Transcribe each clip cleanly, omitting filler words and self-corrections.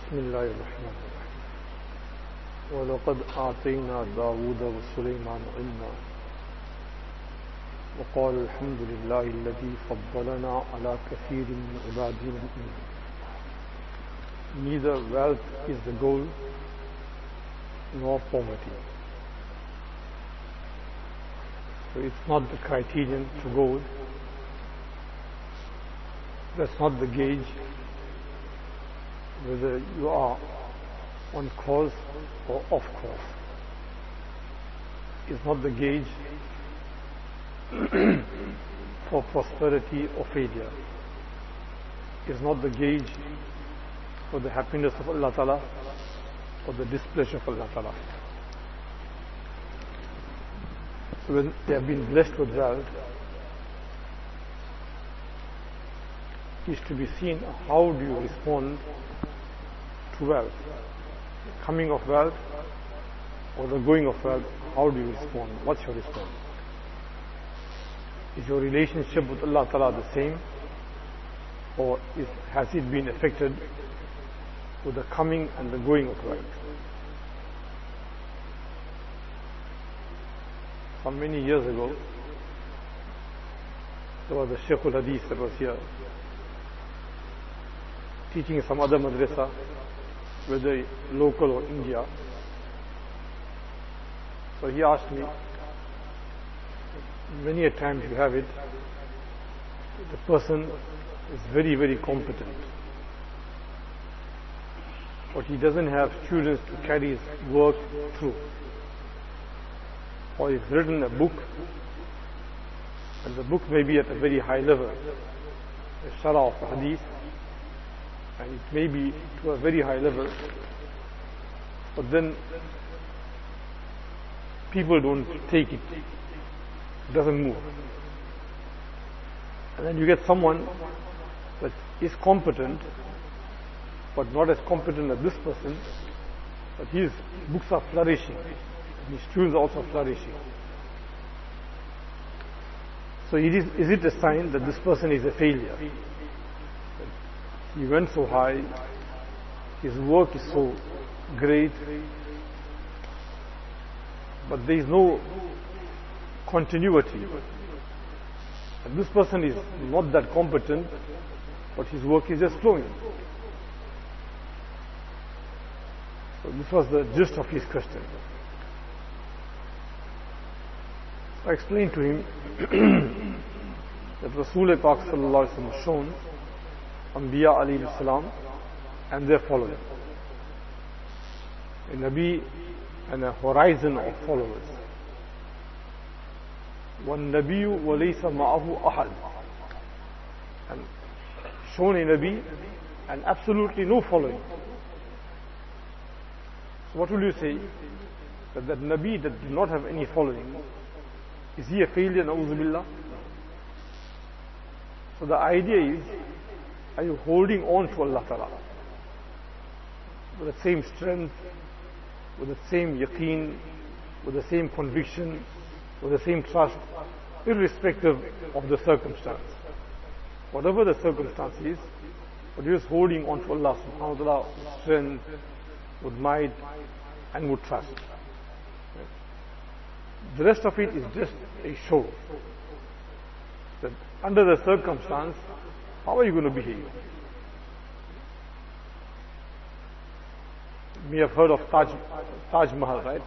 بسم الله الرحمن الرحيم ولقد آتينا داود وسليمان علما وقال الحمد لله الذي فضلنا على كثير من عباده المؤمنين. Neither wealth is the goal nor poverty. So it's not the criterion to goal. That's not the gauge whether you are on course or off course. It's not the gauge for prosperity or failure. It's not the gauge for the happiness of Allah Ta'ala or the displeasure of Allah Ta'ala. So when they have been blessed with wealth, it is to be seen how do you respond to wealth. The coming of wealth or the going of wealth, how do you respond? What's your response? Is your relationship with Allah Ta'ala the same, or has it been affected with the coming and the going of wealth? Some many years ago, there was a Shaykh al-Hadith that was here teaching some other madrasa, whether local or India. So he asked me, many a times you have it, the person is very, very competent, but he doesn't have students to carry his work through. Or he's written a book, and the book may be at a very high level, a Sharah of Hadith, and it may be to a very high level, but then people don't take it. It doesn't move. And then you get someone that is competent, but not as competent as this person, but his books are flourishing, and his students are also flourishing. So is it a sign that this person is a failure? He went so high, his work is so great, but there is no continuity. And this person is not that competent, but his work is just flowing. So this was the gist of his question. I explained to him that Rasul Pak Sallallahu Alaihi Wasallam has shown Anbiya alayhi salam and their followers, a Nabi and a horizon of followers. One Nabi walaysa ma'ahu ahad, and shown a Nabi and absolutely no following. So what will you say? That Nabi that did not have any following, is he a failure? Na'udhu billah. So the idea is, are you holding on to Allah Ta'ala with the same strength, with the same yaqeen, with the same conviction, with the same trust, irrespective of the circumstance? Whatever the circumstance is, but you're just holding on to Allah Subhanahu wa Ta'ala with strength, with might, and with trust. The rest of it is just a show. That under the circumstance, how are you going to behave? You may have heard of Taj Mahal, right?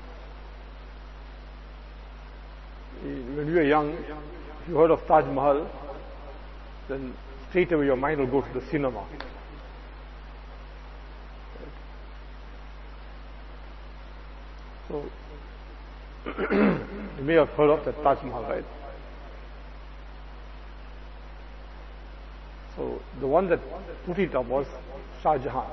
When you were young, if you heard of Taj Mahal, then straight away your mind will go to the cinema. So, you may have heard of the Taj Mahal, right? So, the one that put it up was Shah Jahan.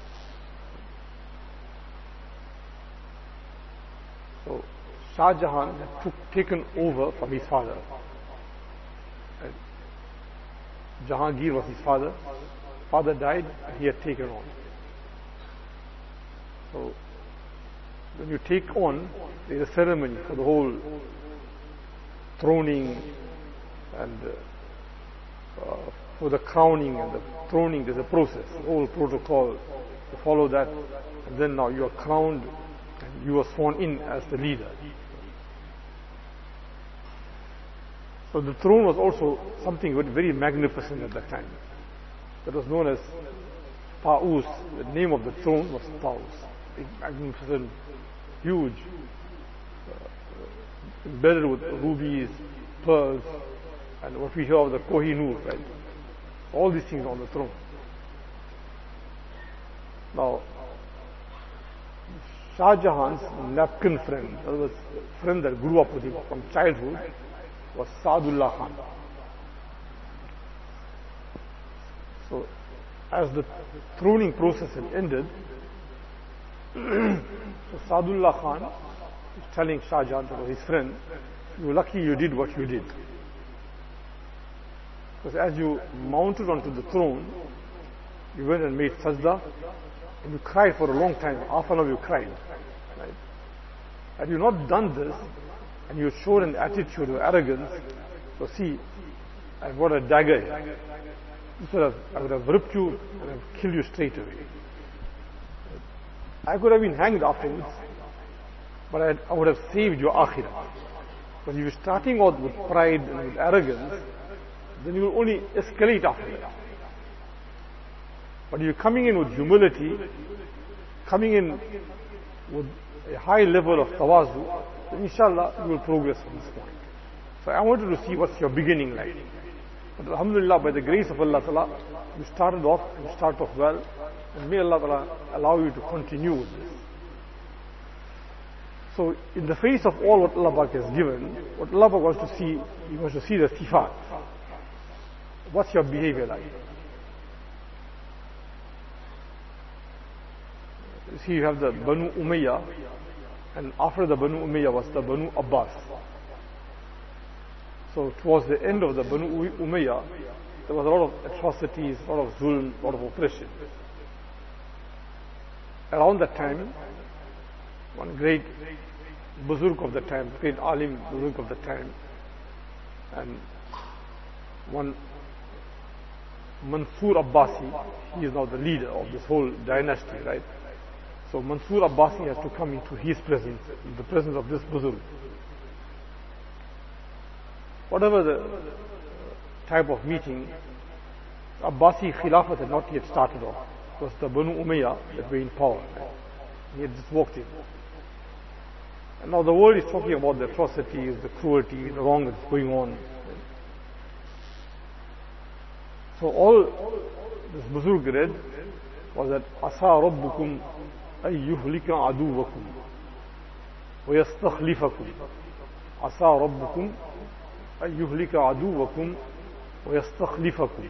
So, Shah Jahan had taken over from his father. And Jahangir was his father. Father died, and he had taken on. So, when you take on, there is a ceremony for the whole throning and for the crowning and the throning. There's a process, the whole protocol, to follow that, and then now you are crowned and you are sworn in as the leader. So the throne was also something very magnificent at that time. That was known as Taus. The name of the throne was Taus. Big, magnificent, huge, embedded with rubies, pearls, and what we hear of the Kohinoor, right? All these things on the throne. Now, Shah Jahan's napkin friend, in other words, friend that grew up with him from childhood, was Saadullah Khan. So, as the throning process had ended, so Saadullah Khan was telling Shah Jahan, that was his friend, "You're lucky you did what you did. Because as you mounted onto the throne, you went and made sajda, and you cried for a long time. Half an hour you cried. Right? Had you not done this, and you showed an attitude of arrogance, so see, I've got a dagger here. I would have ripped you and I've killed you straight away. I could have been hanged afterwards, but I would have saved your akhirah. But if you're starting out with pride and with arrogance, then you will only escalate after that. But you're coming in with humility, coming in with a high level of tawazu, then inshallah you will progress from this point. So I wanted to see what's your beginning like. But alhamdulillah, by the grace of Allah Ta'ala, you started off, you start off well, and may Allah Ta'ala allow you to continue with this. So in the face of all what Allah Ta'ala has given, what Allah Ta'ala wants to see, He wants to see the sifat. What's your behavior like? You see, you have the Banu Umayyah, and after the Banu Umayyah was the Banu Abbas. So towards the end of the Banu Umayyah, there was a lot of atrocities, a lot of zulm, a lot of oppression. Around that time, one great Buzurg of the time, great Alim Buzurg of the time, and one Mansur Abbasi, he is now the leader of this whole dynasty, right? So Mansur Abbasi has to come into his presence, in the presence of this Buzurg. Whatever the type of meeting, Abbasi Khilafat had not yet started off. It was the Banu Umayyah that were in power. Right? He had just walked in. And now the world is talking about the atrocities, the cruelty, the wrong that's going on. So all this Buzurg read was that Asa Rabbukum ay yuhlika aduwakum wa yastakhlifakum. Asa Rabbukum ay yuhlika aduwakum wa yastakhlifakum.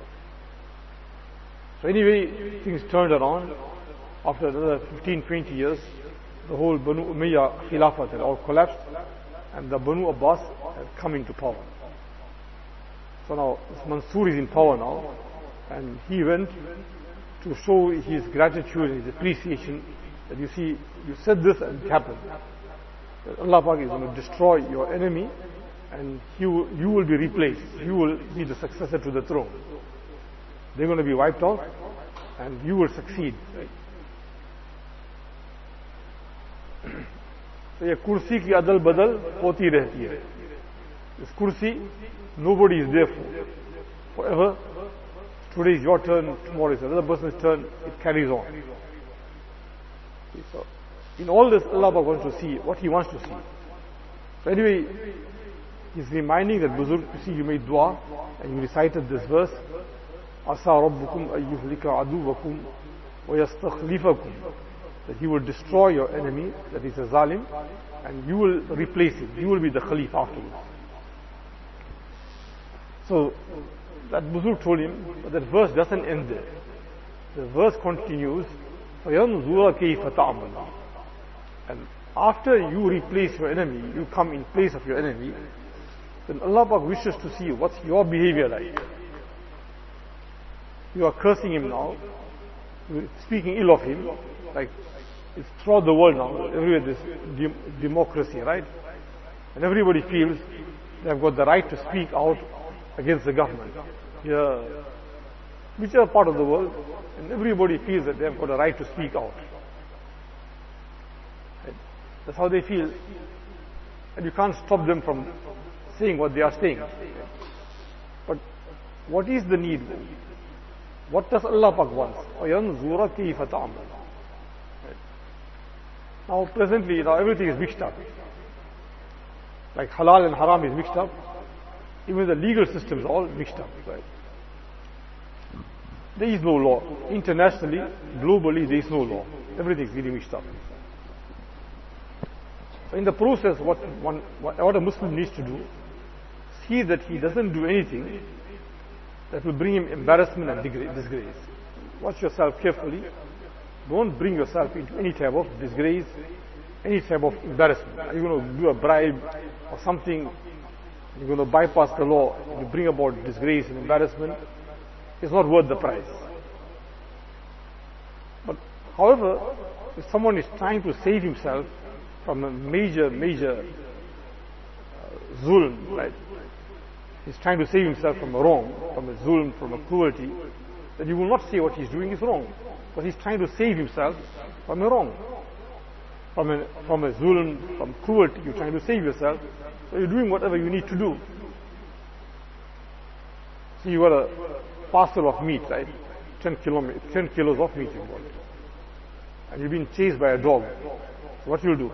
So anyway, things turned around. After another 15-20 years, the whole Banu Umayyah Khilafat had all collapsed, and the Banu Abbas had come into power. So now Mansur is in power now, and he went to show his gratitude and his appreciation that you see, you said this and it happened. That Allah Pak is going to destroy your enemy, and you will be replaced. You will be the successor to the throne. They're going to be wiped out, and you will succeed. So ये कुर्सी की अदल बदल होती रहती है. This kursi, nobody is there for forever. Today is your turn, tomorrow is another person's turn. It carries on. So in all this, Allah wants to see what He wants to see. So anyway, He's reminding that Buzurg, you see, you made dua and you recited this verse. Asa Rabbukum ayyuhlika aduwakum wa yastakhlifakum. That He will destroy your enemy, that is a zalim, and you will replace him. You will be the Khalif afterwards. So that Buzurg told him, but that verse doesn't end there. The verse continues, فَيَنْظُرَ كَيْفَ تَعْمَلُ. And after you replace your enemy, you come in place of your enemy, then Allah Pak wishes to see what's your behavior like. You are cursing him now, you are speaking ill of him, like it's throughout the world now, everywhere this democracy, right? And everybody feels they have got the right to speak out against the government. Here whichever part of the world, and everybody feels that they have got a right to speak out. Right? That's how they feel. And you can't stop them from saying what they are saying. But what is the need? What does Allah Pak want? وَيَنْظُرَ كَيْفَ تَعْمَلُ. Now presently, everything is mixed up. Like halal and haram is mixed up. Even the legal system is all mixed up. Right? There is no law. Internationally, globally, there is no law. Everything is getting mixed up. So in the process, what a Muslim needs to do, see that he doesn't do anything that will bring him embarrassment and disgrace. Watch yourself carefully. Don't bring yourself into any type of disgrace, any type of embarrassment. Are you going to do a bribe or something? You're going to bypass the law to bring about disgrace and embarrassment. It's not worth the price. But however, if someone is trying to save himself from a major zulm, right? He's trying to save himself from a wrong, from a zulm, from a cruelty, then you will not say what he's doing is wrong. Because he's trying to save himself from a wrong. From a zulm, from cruelty, you're trying to save yourself. So you're doing whatever you need to do. So you got a parcel of meat, right? 10 kilos of meat you got. And you've been chased by a dog. So what you'll do?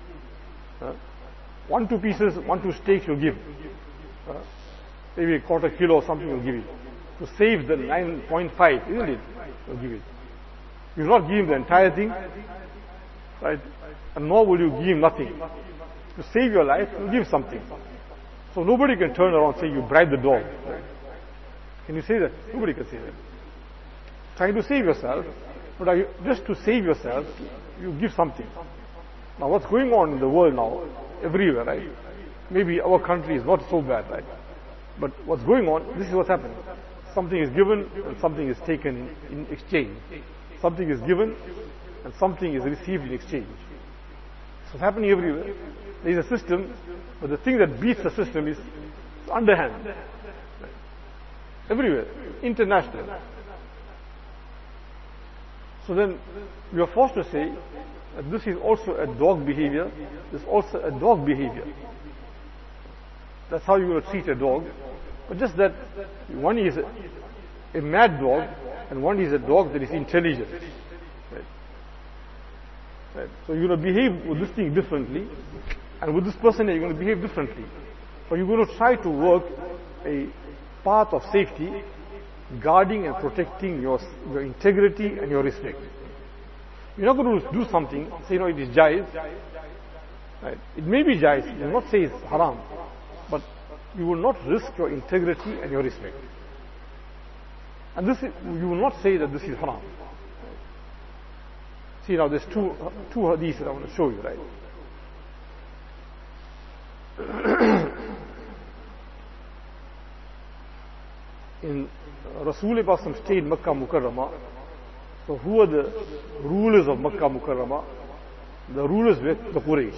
1-2 pieces, 1-2 steaks you'll give. Maybe a quarter kilo or something you'll give it. To save the 9.5, isn't it? You'll give it. You will not give him the entire thing, right? And nor will you give him nothing. To save your life, you give something. So nobody can turn around and say you bribed the dog. Right? Can you say that? Nobody can say that. Trying to save yourself, but just to save yourself, you give something. Now what's going on in the world now, everywhere, right? Maybe our country is not so bad, right? But what's going on, this is what's happening. Something is given and something is taken in exchange. Something is given and something is received in exchange. So it's happening everywhere. There is a system, but the thing that beats the system is underhand. Everywhere, international. So then we are forced to say that this is also a dog behavior. This is also a dog behavior. That's how you will treat a dog. But just that one is a mad dog and one is a dog that is intelligent. Right? Right? So you're going to behave with this thing differently, and with this person you're going to behave differently. So you're going to try to work a path of safety, guarding and protecting your integrity and your respect. You're not going to do something, say, it is jaiz. Right? It may be jaiz, you will not say it's haram, but you will not risk your integrity and your respect. And you will not say that this is haram. See now, there's two hadiths that I want to show you, right? In Rasul Pasam stayed in Makkah Mukarramah. So who are the rulers of Makkah Mukarramah? The rulers were the Quraysh.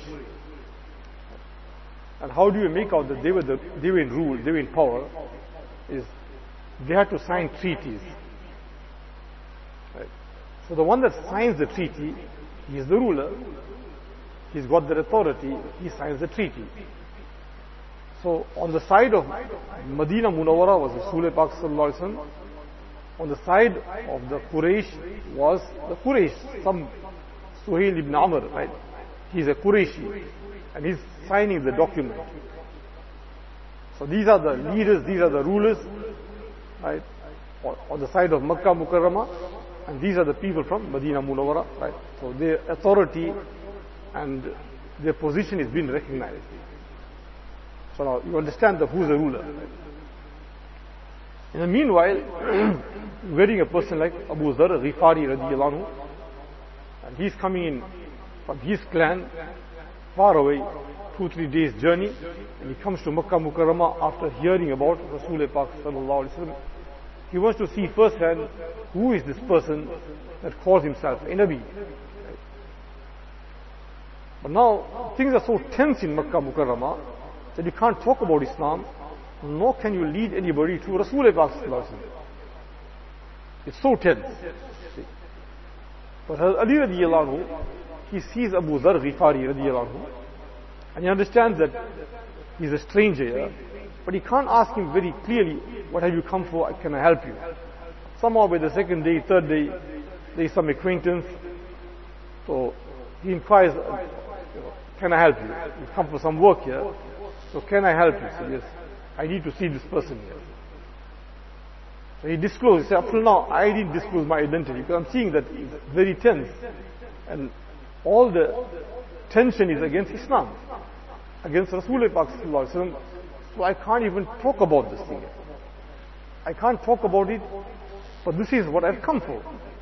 And how do you make out that they were in rule, they were in power? Is they had to sign treaties. Right? So the one that signs the treaty, he is the ruler. He's got the authority. He signs the treaty. So on the side of Medina Munawwara was Rasul Pak Sallallahu Alaihi Wasallam. On the side of the Quraysh was the Quraysh, some Suhail ibn Amr, right? He's a Qurayshi and he's signing the document. So these are the leaders, these are the rulers, right? On the side of Makkah Mukarramah, and these are the people from Medina Munawwara, right? So their authority and their position is being recognized. So now you understand who's the ruler. Right? In the meanwhile, wearing a person like Abu Zar Ghifari radiyallahu anhu, and he's coming in from his clan, far away, 2-3 days journey, and he comes to Makkah Mukarramah after hearing about Rasul Pak Sallallahu Alaihi Wasallam. He wants to see firsthand who is this person that calls himself a Nabi. But now things are so tense in Makkah Mukarramah that you can't talk about Islam, nor can you lead anybody to Rasul Pak Sallallahu Alaihi Wasallam. It's so tense. See. But Ali radiallahu anhu, he sees Abu Dharr Ghifari radiallahu anhu, and he understands that he's a stranger here, but he can't ask him very clearly, what have you come for, can I help you? Somehow by the second day, third day, there is some acquaintance, so he inquires, can I help you? You come for some work here, so can I help you? So yes, I need to see this person here. So he disclosed, he said, up till now, I didn't disclose my identity, because I'm seeing that it's very tense, and all the tension is against Islam, against Rasulullah Pak sallallahu alaihi wasallam. So I can't even talk about this thing. I can't talk about it, but this is what I've come for.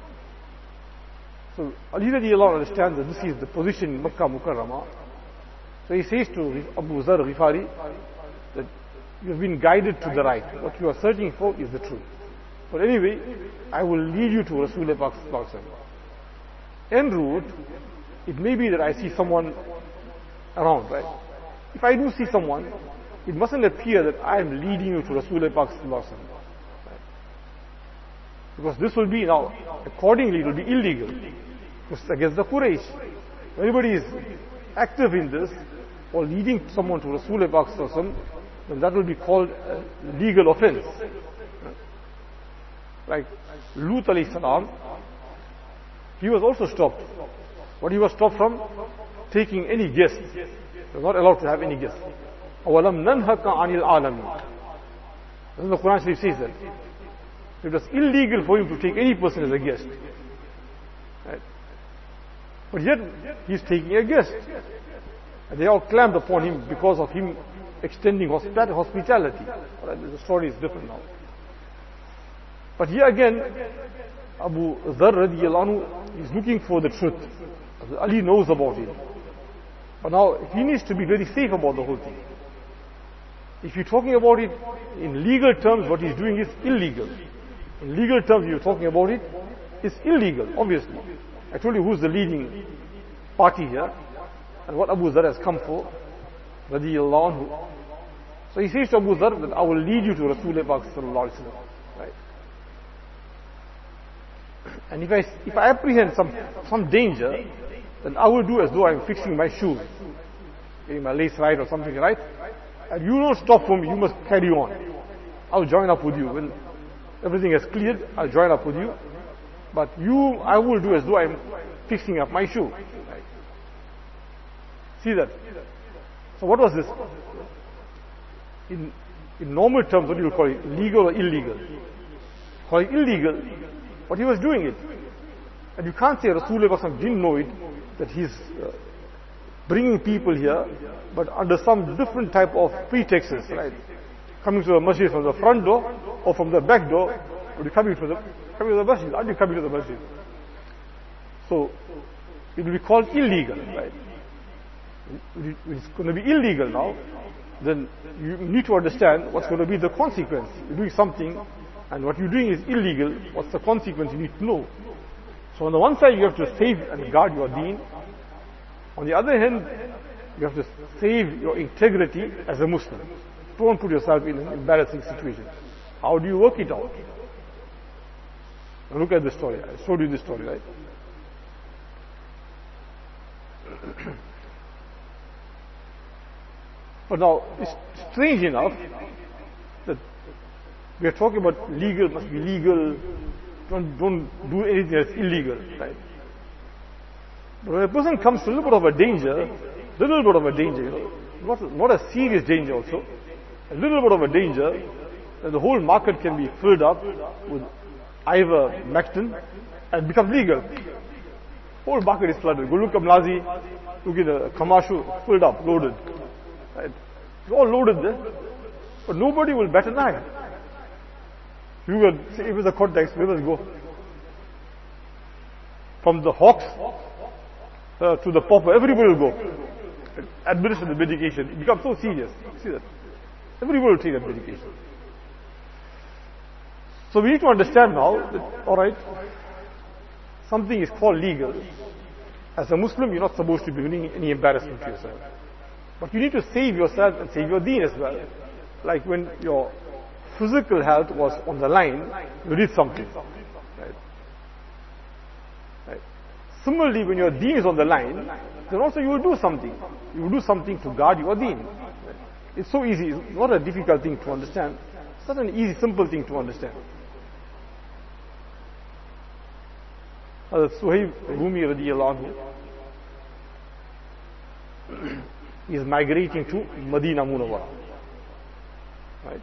So Ali radiallahu anhu understands that this is the position in Makkah Mukarramah. So he says to Abu Dharr Ghifari that you've been guided to the right. What you are searching for is the truth. But anyway, I will lead you to Rasulullah Pak sallallahu alaihi wasallam. En route, it may be that I see someone around, right? If I do see someone, it mustn't appear that I am leading you to Rasulullah Pak sallallahu alaihi wasallam. Right? Because this will be now, accordingly it will be illegal. It's against the Quraysh. If anybody is active in this, or leading someone to Rasulullah Pak sallallahu alaihi wasallam, then that will be called a legal offense. Like Lut alayhi salam, he was also stopped. What he was stopped from? Taking any guest. He was not allowed to have any guest. أَوَلَمْ نَنْهَكَ عَنِ الْعَالَمِينَ. That's what the Quran Sharif says that. It was illegal for him to take any person as a guest. Right? But yet, he's taking a guest. And they all clamped upon him because of him extending hospitality. Right? The story is different now. But here again, Abu Dharr radiallahu anhu is looking for the truth. Ali knows about it. But now, he needs to be very safe about the whole thing. If you're talking about it in legal terms, what he's doing is illegal. In legal terms, you're talking about it, it's illegal, obviously. I told you who's the leading party here, and what Abu Dharr has come for, radiallahu anhu. So he says to Abu Dharr that I will lead you to Rasulullah Pak sallallahu alaihi wasallam. Right? And if I apprehend some danger, then I will do as though I'm fixing my shoes, getting my lace right or something, right? And you don't stop for me, you must carry on. I'll join up with you. When everything is cleared, I'll join up with you. But I will do as though I'm fixing up my shoe. Right? See that? So what was this? In normal terms, what do you call it? Legal or illegal? Call it illegal, but he was doing it. And you can't say Rasulullah didn't know it, that he's bringing people here, but under some different type of pretexts, right? Coming to the masjid from the front door or from the back door, or you're coming to the masjid. Are you coming to the masjid? So it will be called illegal, right? It's going to be illegal now. Then you need to understand what's going to be the consequence. You're doing something, and what you're doing is illegal. What's the consequence? You need to know. So on the one side, you have to save and guard your deen. On the other hand, you have to save your integrity as a Muslim. Don't put yourself in an embarrassing situation. How do you work it out? Now look at the story. I showed you this story, right? But now, it's strange enough that we are talking about legal, must be legal, don't do anything that's illegal, right? But when a person comes to a little bit of a danger, not a serious danger also, a little bit of a danger, then the whole market can be filled up with ivermectin and become legal. Whole market is flooded. Go look at Mlazi, look at the Kamashu, filled up, loaded. Right? It's all loaded there, but nobody will bat an eye. You will see with the context, where does it go? From the hawks to the pauper, everybody will go. Administer the medication. It becomes so serious. See that? Everybody will take that medication. So we need to understand now that, alright, something is called legal. As a Muslim, you're not supposed to be bringing any embarrassment to yourself. But you need to save yourself and save your deen as well. Like when your physical health was on the line, you did something. Right? Similarly, when your deen is on the line, then also you will do something. You will do something to guard your deen. It's so easy. It's not a difficult thing to understand. It's such an easy, simple thing to understand. Suhaib Rumi radiyallahu anhu is migrating to Medina Munawwara. Right?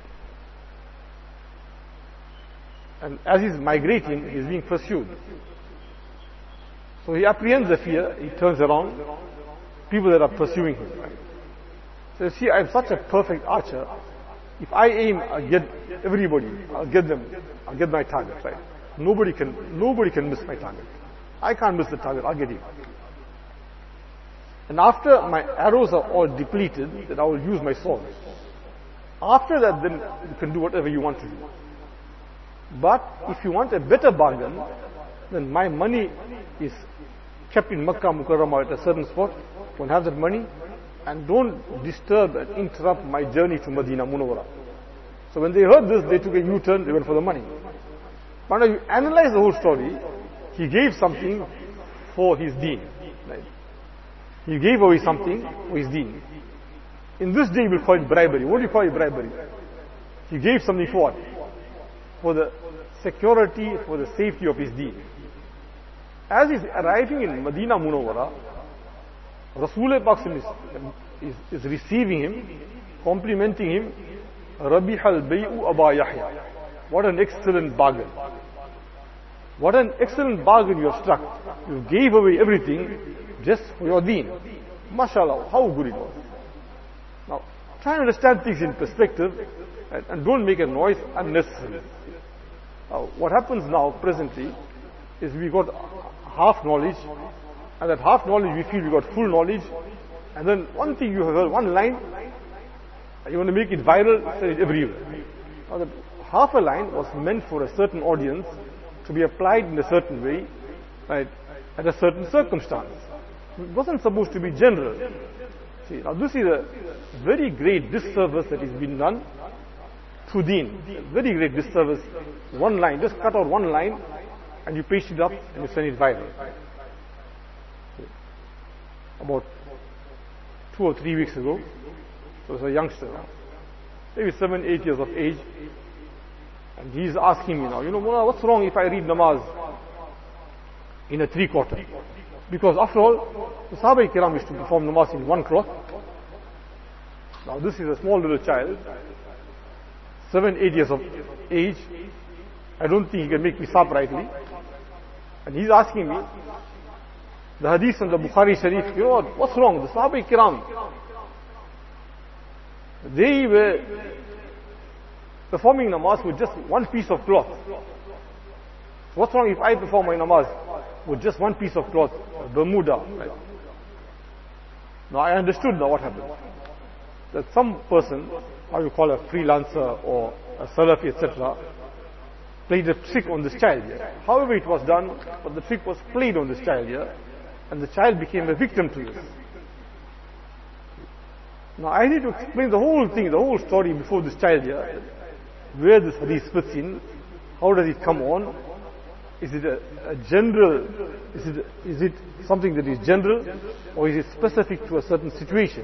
And as he's migrating, he's being pursued. So he apprehends the fear, he turns around, people that are pursuing him. Right? So you see, I'm such a perfect archer. If I aim, I'll get everybody, I'll get them, I'll get my target, right? Nobody can miss my target. I can't miss the target, I'll get him. And after my arrows are all depleted, then I will use my sword. After that, then you can do whatever you want to do. But if you want a better bargain, then my money is kept in Makkah Mukarramah at a certain spot. Don't have that money, and don't disturb and interrupt my journey to Medina Munawwara. So when they heard this, they took a U-turn, they went for the money. But now you analyze the whole story, he gave something for his deen. Right? He gave away something for his deen. In this day, we'll call it bribery. What do you call it bribery? He gave something for what? For the security, for the safety of his deen. As he's arriving in Medina Munawwara, Rasulullah Pak is receiving him, complimenting him, Rabih al-Bay'u Aba Yahya. What an excellent bargain. What an excellent bargain you have struck. You gave away everything just for your deen. MashaAllah, how good it was. Now, try and understand things in perspective and don't make a noise unnecessarily. What happens now, presently, is we got half knowledge, and that half knowledge we feel we got full knowledge, and then one thing you have heard, one line, you want to make it viral, say it everywhere. Now that half a line was meant for a certain audience to be applied in a certain way, right, at a certain circumstance. It wasn't supposed to be general. See, now this is a very great disservice that is being done to deen. Very great disservice. One line, just cut out one line and you paste it up and you send it viral. About 2 or 3 weeks ago, there was a youngster, maybe 7, 8 years of age, and he's asking me now, Mullah, what's wrong if I read namaz in a 3/4? Because after all, the Sahaba Kiram used to perform namaz in 1 cloth. Now this is a small little child, 7, 8 years of age. I don't think he can make me stop rightly. And he's asking me, the hadith in the Bukhari Sharif, what's wrong? The Sahaba Kiram, they were performing namaz with just one piece of cloth. What's wrong if I perform my namaz with just one piece of cloth, Bermuda? Right? Now I understood now what happened. That some person, how you call a freelancer or a Salafi, etc., played a trick on this child here. However it was done, but the trick was played on this child here, and the child became a victim to this. Now I need to explain the whole thing, the whole story before this child here, where this hadith fits in, how does it come on, is it a general, is it something that is general, or is it specific to a certain situation?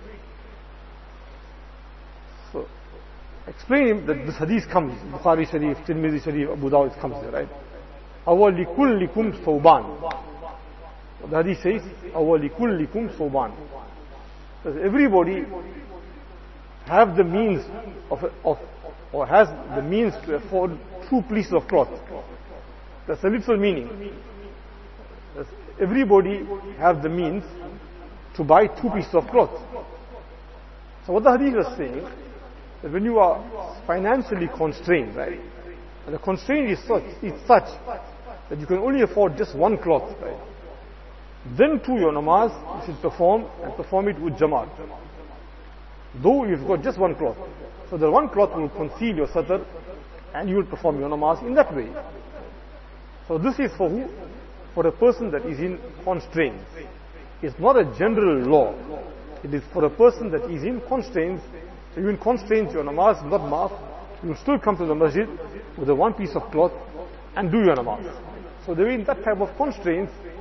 So, explain him that this hadith comes, Bukhari Sharif, Tirmidhi Sharif, Abu Dawud, comes there, right? أَوَلِكُلِّكُمْ ثَوْبَانِ. The hadith says, أَوَلِكُلِّكُمْ ثَوْبَانِ. Does everybody have the means or has the means to afford 2 pieces of cloth? That's a literal meaning. Does everybody have the means to buy 2 pieces of cloth? So what the hadith is saying, that when you are financially constrained, right, and the constraint is such that you can only afford just 1 cloth, right, then too your namaz you should perform it with jamaat. Though you've got just 1 cloth. So the 1 cloth will conceal your satar and you will perform your namaz in that way. So this is for who? For a person that is in constraints. It's not a general law. It is for a person that is in constraints. So you in constraints, your namaz is not maaf. You will still come to the masjid with a 1 piece of cloth and do your namaz. So they're in that type of constraints,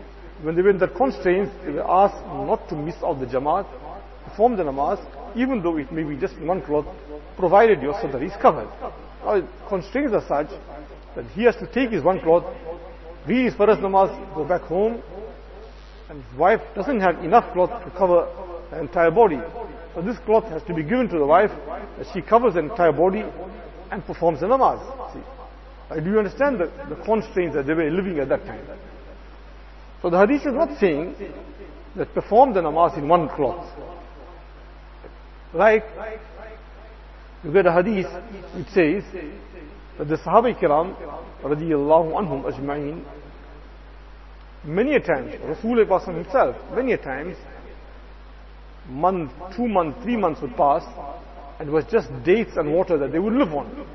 when they were in that constraints, they were asked not to miss out the Jamaat, perform the namaz, even though it may be just one cloth, provided your sadr is covered. Now, constraints are such that he has to take his one cloth, read his Farz namaz, go back home, and his wife doesn't have enough cloth to cover the entire body. So this cloth has to be given to the wife, that she covers the entire body and performs the namaz. See, do you understand the constraints that they were living at that time? So the hadith is not saying that perform the namaz in one cloth. Like, you get a hadith which says that the Sahaba Kiram radiyallahu anhum ajma'in, many a times, Rasulullah himself, many a times, month, 2 months, 3 months would pass, and it was just dates and water that they would live on.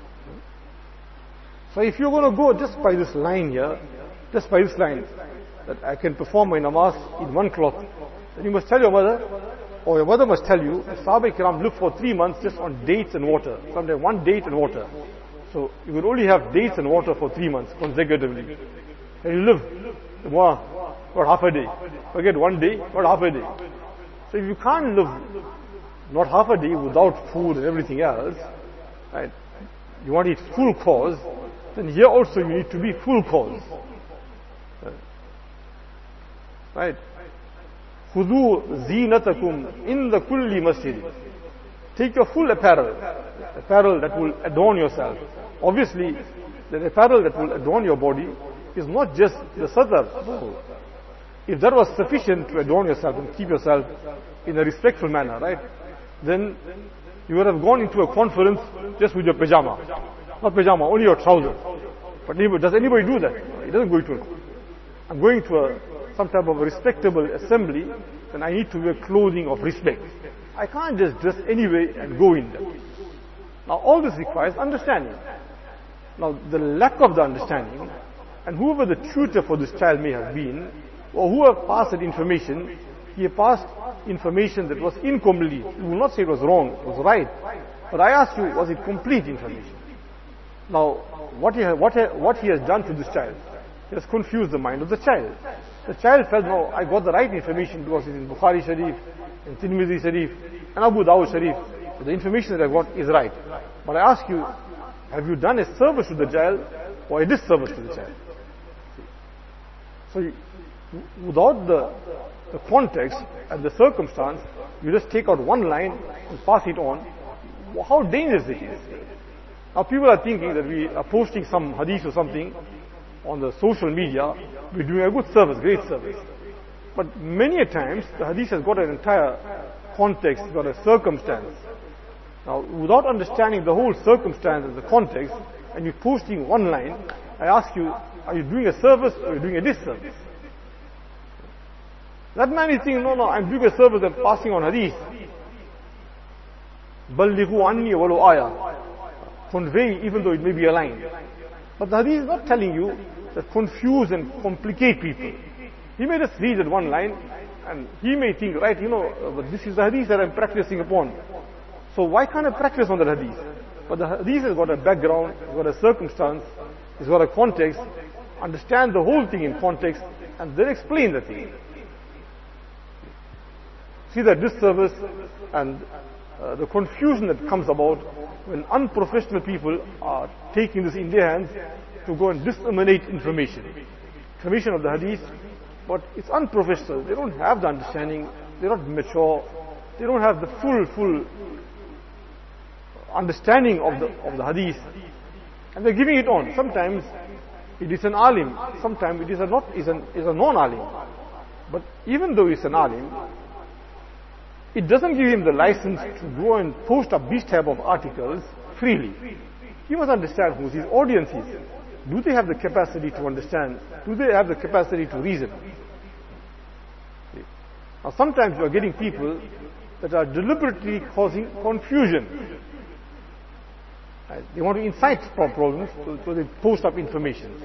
So if you're going to go just by this line here, just by this line, that I can perform my namaz in one cloth, then you must tell your mother, or your mother must tell you, the Sahaba Kiram lived for 3 months just on dates and water. Sometimes one date and water. So you will only have dates and water for 3 months consecutively. And you live, what, half a day. Forget one day, what, half a day. So if you can't live not half a day without food and everything else, right, you want to eat full course, then here also you need to be full course. Right? خُذُوا زِينَتَكُمْ إِنَّ كُلِّ مَسْجِدٍ. Take your full apparel that will adorn yourself. Obviously, the apparel that will adorn your body is not just the sadr. No. If that was sufficient to adorn yourself and keep yourself in a respectful manner, right, then you would have gone into a conference just with your pajama. Not pajama, only your trousers. But does anybody do that? He doesn't go into it. I'm going to some type of a respectable assembly, then I need to wear clothing of respect. I can't just dress anyway and go in there. Now all this requires understanding. Now the lack of the understanding, and whoever the tutor for this child may have been, or whoever passed that information, he passed information that was incomplete. You will not say it was wrong, it was right. But I ask you, was it complete information? Now, what he has done to this child, he has confused the mind of the child. The child felt, no, I got the right information because it's in Bukhari Sharif, in Tirmidhi Sharif, and Abu Dawud Sharif. So the information that I got is right. But I ask you, have you done a service to the child or a disservice to the child? So without the context and the circumstance, you just take out one line and pass it on. How dangerous it is. Now people are thinking that we are posting some hadith or something on the social media, we're doing a good service, great service. But many a times, the hadith has got an entire context, got a circumstance. Now, without understanding the whole circumstance and the context, and you're posting one line, I ask you, are you doing a service or are you doing a disservice? That man is thinking, no, I'm doing a service and passing on hadith. بَلِّغُوا عَنِّي وَلَوْ آيَةً. Convey, even though it may be a line. But the hadith is not telling you that confuse and complicate people. He may just read that one line and he may think, right, but this is the hadith that I'm practicing upon. So why can't I practice on the hadith? But the hadith has got a background, it's got a circumstance, it's got a context. Understand the whole thing in context and then explain the thing. See that disservice and the confusion that comes about when unprofessional people are taking this in their hands to go and disseminate information of the hadith, but it's unprofessional. They don't have the understanding, they're not mature, they don't have the full understanding of the hadith, and they're giving it on. Sometimes it is an alim, sometimes it is a non-alim. But even though it's an alim, it doesn't give him the license to go and post up these type of articles freely. He must understand who his audience is. Do they have the capacity to understand? Do they have the capacity to reason? Now sometimes you are getting people that are deliberately causing confusion. They want to incite problems, so they post up information.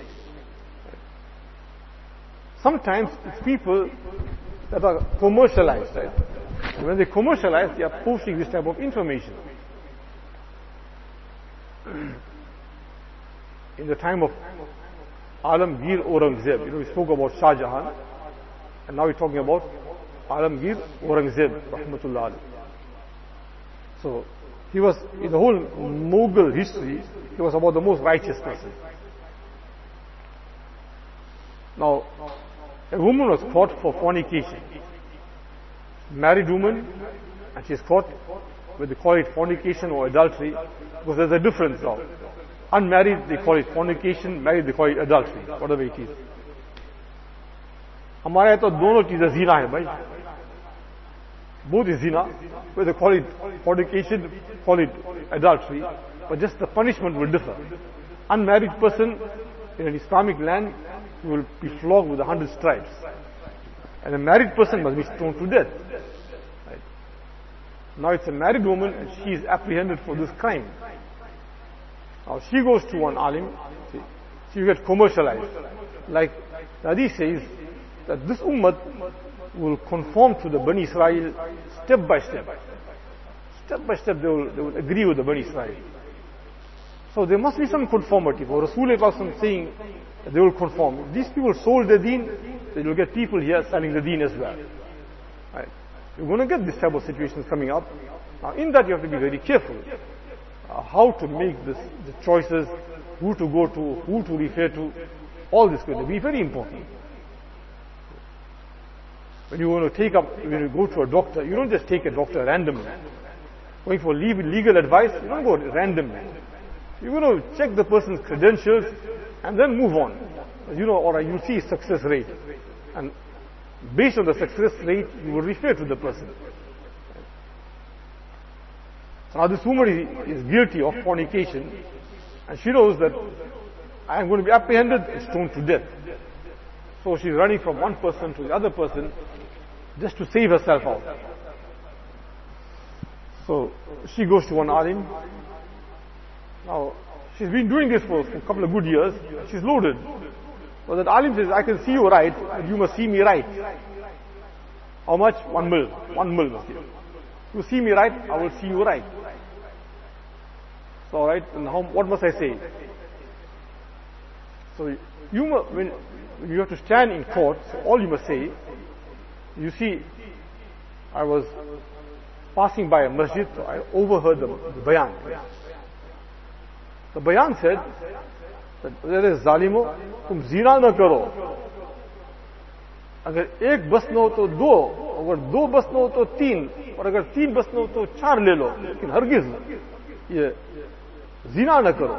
Sometimes it's people that are commercialized, right? And when they commercialize, they are posting this type of information. In the time of Alamgir Aurangzeb, we spoke about Shah Jahan. And now we're talking about Alamgir Aurangzeb, rahmatullah alayhi. So, he was, in the whole Mughal history, he was about the most righteous person. Now, a woman was caught for fornication. Married woman, and she's caught, whether they call it fornication or adultery, because there's a difference now. Unmarried, they call it fornication, married, they call it adultery, whatever it is. हमारे यहाँ तो दोनों चीजें जीना है भाई. Both is zina, whether they call it fornication, call it adultery, but just the punishment will differ. Unmarried person in an Islamic land will be flogged with 100 stripes, and a married person must be stoned to death. Right. Now it's a married woman and she is apprehended for this crime. Now she goes to one alim, she will get commercialized. Like the hadith says that this ummah will conform to the Bani Israel step by step. Step by step they will agree with the Bani Israel. So there must be some conformity. For Rasulullah saying that they will conform. If these people sold their deen, they will get people here selling the deen as well. Right. You're going to get this type of situations coming up. Now in that you have to be very careful. How to make the choices, who to go to, who to refer to. All this is going to be very important. When you want to when you go to a doctor, you don't just take a doctor randomly. Going for legal advice, you don't go randomly. You're going to check the person's credentials and then move on. You know, or you see success rate. And based on the success rate, you will refer to the person. So now this woman is guilty of fornication, and she knows that I am going to be apprehended and stoned to death. So she's running from one person to the other person just to save herself out. So she goes to one alim. Now she's been doing this for a couple of good years. She's loaded. So that alim says, I can see you right, but you must see me right. How much? 1 mil. 1 mil must give. You see me right, I will see you right. So alright, and what must I say? So when you have to stand in court, so all you must say, you see, I was passing by a masjid, so I overheard the bayan. The bayan said, there is zalimo, tum zina na karo. अगर एक बस न हो तो दो, अगर दो बस न हो तो तीन, और अगर तीन बस न हो तो चार ले लो, लेकिन हरगिज ये जिना न करो.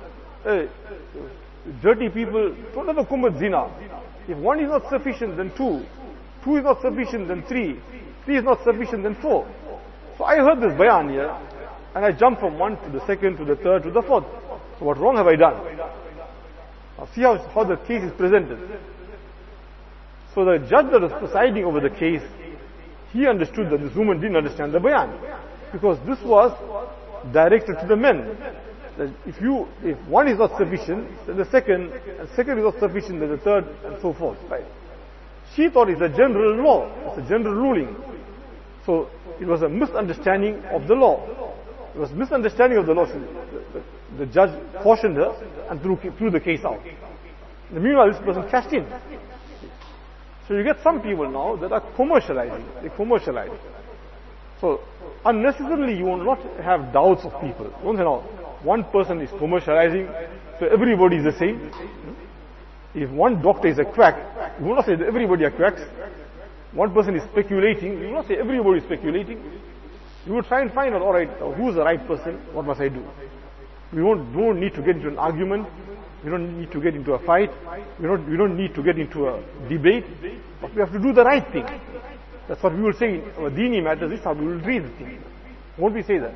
Dirty people don't ever commit zina. If one is not sufficient, then two. Two is not sufficient, then three. Three is not sufficient, then four. So I heard this bayan here, and I jumped from one to the second, to the third, to the fourth. So what wrong have I done? Now see how the case is presented. So the judge that was presiding over the case, he understood that this woman didn't understand the bayan, because this was directed to the men. That if one is not sufficient, then the second, and second is not sufficient, then the third, and so forth. Right? She thought it's a general law, it's a general ruling. So it was a misunderstanding of the law. It was misunderstanding of the law. So the judge cautioned her and threw the case out. And meanwhile, this person cashed in. So you get some people now that are commercializing. They commercialize. So unnecessarily you will not have doubts of people. Don't say now, one person is commercializing, so everybody is the same. If one doctor is a quack, you will not say that everybody are quacks. One person is speculating, you will not say everybody is speculating. You will try and find out, alright, who is the right person, what must I do? We don't need to get into an argument. We don't need to get into a fight. We don't need to get into a debate. But we have to do the right thing. That's what we will say in our dini matters. This is how we will read the thing. Won't we say that?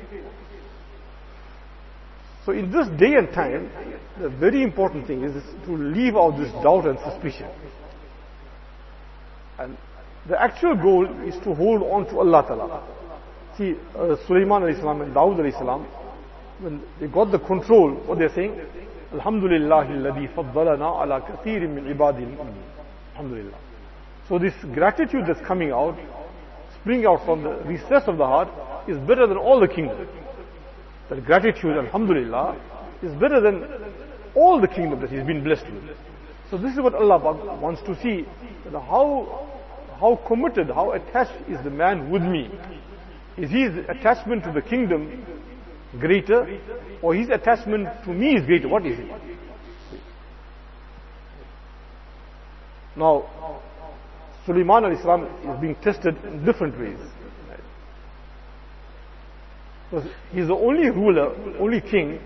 So in this day and time, the very important thing is to leave out this doubt and suspicion. And the actual goal is to hold on to Allah Ta'ala. See, Sulaiman alayhi salam and Dawud alayhi salam, when they got the control, what they're saying, Alhamdulillah alladhi faddalana ala kathirin min ibadil mu'minin. Alhamdulillah. So this gratitude that's coming out, springing out from the recess of the heart, is better than all the kingdom. That gratitude, Alhamdulillah, is better than all the kingdom that he's been blessed with. So this is what Allah wants to see, how how committed, how attached is the man with me? Is his attachment to the kingdom greater, or his attachment to me is greater? What is it? Now, Sulaiman alayhi salam is being tested in different ways. Because he's the only ruler, only king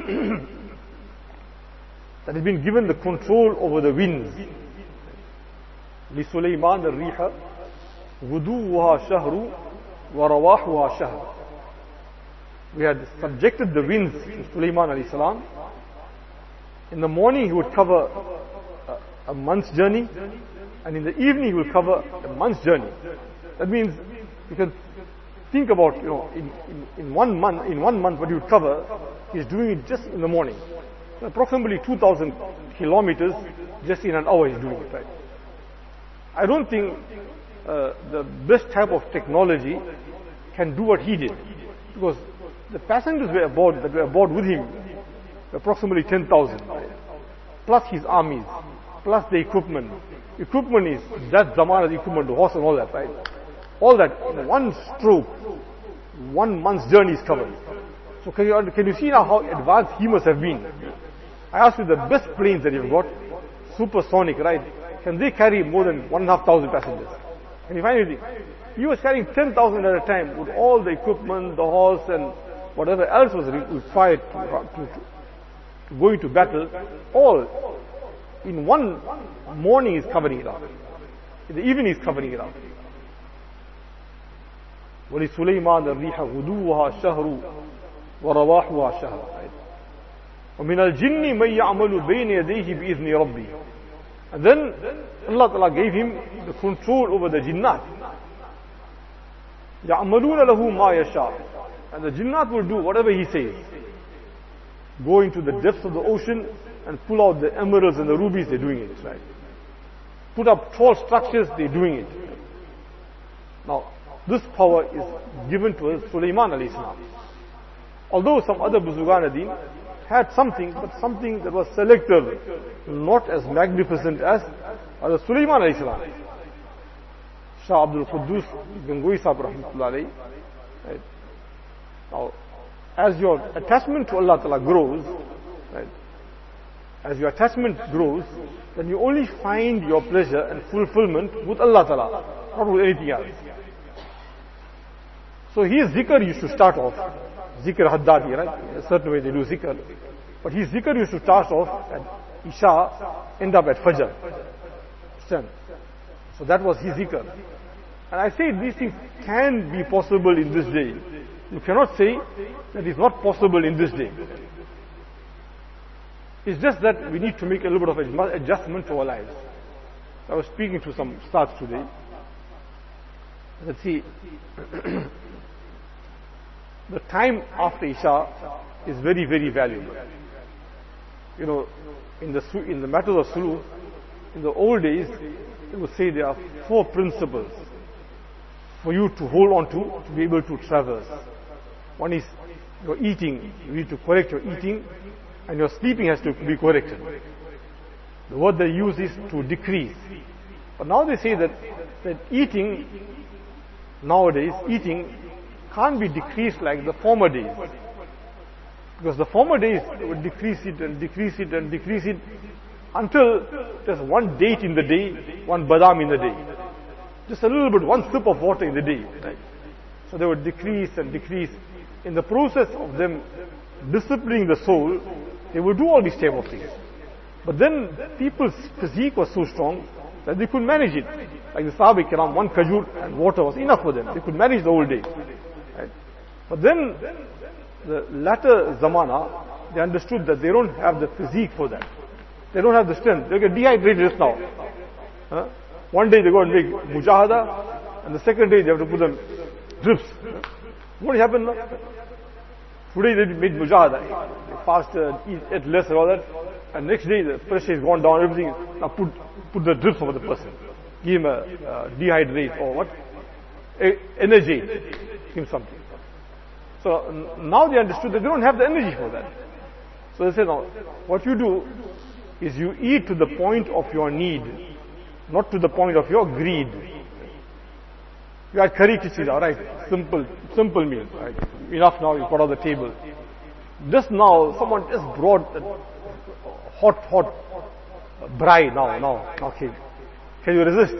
that has been given the control over the winds. لِسُلَيْمَانَ الرِّيحَ غُدُوُّهَا شَهْرُ وَرَوَاحُهَا شَهْرُ. We had subjected the winds to Sulaiman alayhi salam. In the morning he would cover a month's journey, and in the evening he will cover a month's journey. That means you can think about, in 1 month what you would cover, he's doing it just in the morning. Approximately 2,000 kilometers just in an hour he's doing it, right? I don't think the best type of technology can do what he did, because the passengers that were aboard with him were approximately 10,000, right? Plus his armies, plus the equipment. Equipment is that Zamana's equipment, the horse and all that, right? All that in one stroke, 1 month's journey is covered. So can you see now how advanced he must have been? I asked you, the best planes that you've got, supersonic, right? Can they carry more than 1,500 passengers? Can you find anything? He was carrying 10,000 at a time with all the equipment, the horse, and whatever else was required to go into battle. All in 1 morning is covering it up. In the evening is covering it up. وَلِسُلَيْمَانَ الرِّيحَ غُدُوُّهَا شَهْرُ وَرَوَاحُهَا شَهْرُ. وَمِنَ الْجِنِّ مَنْ يَعْمَلُ بَيْنَ يَدَيْهِ بِإِذْنِ رَبِّهِ. And then Allah Ta'ala gave him the control over the jinnat. يَعْمَلُونَ لَهُ مَا يَشَاءُ. And the jinnat will do whatever he says. Go into the depths of the ocean and pull out the emeralds and the rubies, they're doing it, right? Put up tall structures, they're doing it. Now, this power is given to Sulaiman alayhi salam. Although some other Buzurgan had something, but something that was selective, not as magnificent as Sulaiman alayhi salam. Shah Abdul Quddus Gangohi Sahib rahmatullah alayhi. Right? Now, as your attachment to Allah Ta'ala grows, right, as your attachment grows, then you only find your pleasure and fulfillment with Allah Ta'ala, not with anything else. So his zikr used to start off, zikr haddadi, right? In a certain way they do zikr. But his zikr used to start off at Isha, end up at Fajr. So that was his zikr. And I say these things can be possible in this day. You cannot say that it's not possible in this day. It's just that we need to make a little bit of adjustment to our lives. I was speaking to some staff today. Let's see. The time after Isha is very, very valuable. In the matter of suluh, in the old days, they would say there are 4 principles for you to hold on to be able to traverse. One is your eating. You need to correct your eating, and your sleeping has to be corrected. The word they use is to decrease. But now they say that eating, nowadays, eating can't be decreased like the former days. Because the former days, they would decrease it and decrease it and decrease it until there's 1 date in the day, 1 badam in the day. Just a little bit, 1 sip of water in the day. Right? So they would decrease and decrease. In the process of them disciplining the soul, they would do all these type of things. But then people's physique was so strong that they could manage it. Like the Sahaba Kiram, 1 kajur and water was enough for them. They could manage the whole day. Right? But then the latter zamana, they understood that they don't have the physique for that. They don't have the strength. They get dehydrated just now. One day they go and make mujahada, and the second day they have to put them drips. What happened now? Today they made mujahada. They fasted, eat less and all that. And next day the pressure has gone down, everything. Now put the drips over the person. Give him a dehydrate or what? Energy. Give him something. So now they understood that they don't have the energy for that. So they said, now, what you do is you eat to the point of your need, not to the point of your greed. You had curry khichdi, alright, simple meal, right? Enough now, you put on the table. Just now, someone just brought a hot braai now, okay. Can you resist?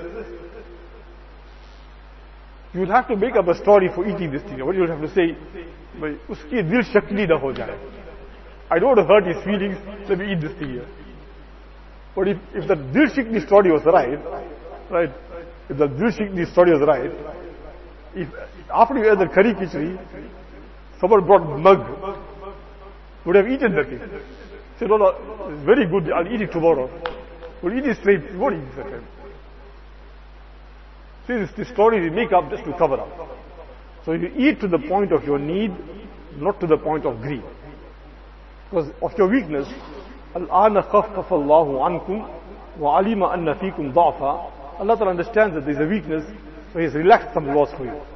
You will have to make up a story for eating this thing. What you will have to say, uski dil shakli na ho jaye. I don't want to hurt his feelings, let me eat this thing here. But if the dil shakli story was right, if the dil shakli story was right, if after you ate the curry khichdi, someone brought mug, would have eaten that thing. Say, no, it's very good, I'll eat it tomorrow. We'll eat it straight, you won't eat it that time. See, this story we make up just to cover up. So you eat to the point of your need, not to the point of greed. Because of your weakness, Al-Ana khaffafa Allahu ankum wa alima anna fikum da'fa. Allah Ta'ala understands that there is a weakness, so He has relaxed some laws for you.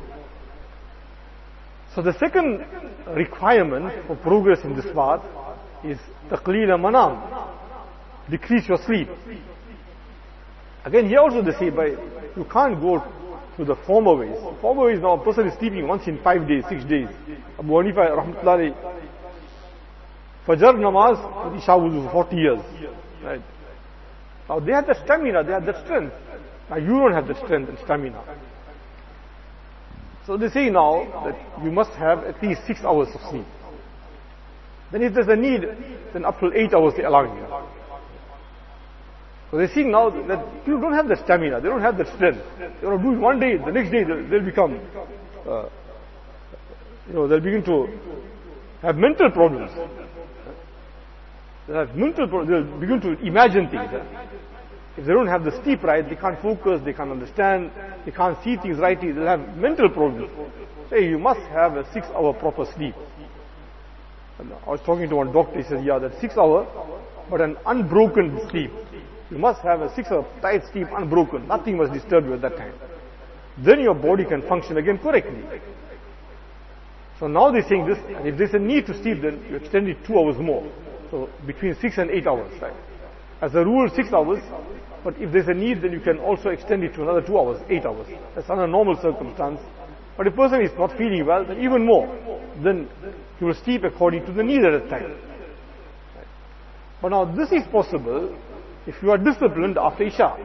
So the second requirement for progress in this path is taqleel manam, decrease your sleep. Again, here also they say, you can't go to the former ways. Former ways now, a person is sleeping once in 5 days, 6 days. Abu Hanifa, rahmatullahi, Fajr namaz, Isha wudu for 40 years. Right? Now they had the stamina, they had the strength. Now you don't have the strength and stamina. So they say now that you must have at least 6 hours of sleep. Then if there's a need, then up to 8 hours they allow you. So they're seeing now that people don't have the stamina, they don't have the strength. They want to do it one day, the next day they'll become, they'll begin to have mental problems. They'll begin to imagine things. If they don't have the sleep right, they can't focus, they can't understand, they can't see things rightly, they'll have mental problems. Say, you must have a 6-hour proper sleep. And I was talking to one doctor, he said, yeah, that's 6 hours, but an unbroken sleep. You must have a 6-hour tight sleep, unbroken. Nothing must disturb you at that time. Then your body can function again correctly. So now they're saying this, and if there's a need to sleep, then you extend it 2 hours more. So between 6 and 8 hours, right? As a rule, 6 hours, but if there's a need, then you can also extend it to another 2 hours, 8 hours. That's under normal circumstance. But if a person is not feeling well, then even more. Then he will sleep according to the need at that time. Right? But now this is possible if you are disciplined after Isha.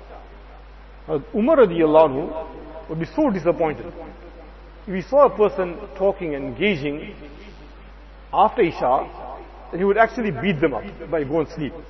Umar radiallahu anhu would be so disappointed. If he saw a person talking and engaging after Isha, then he would actually beat them up by going to sleep.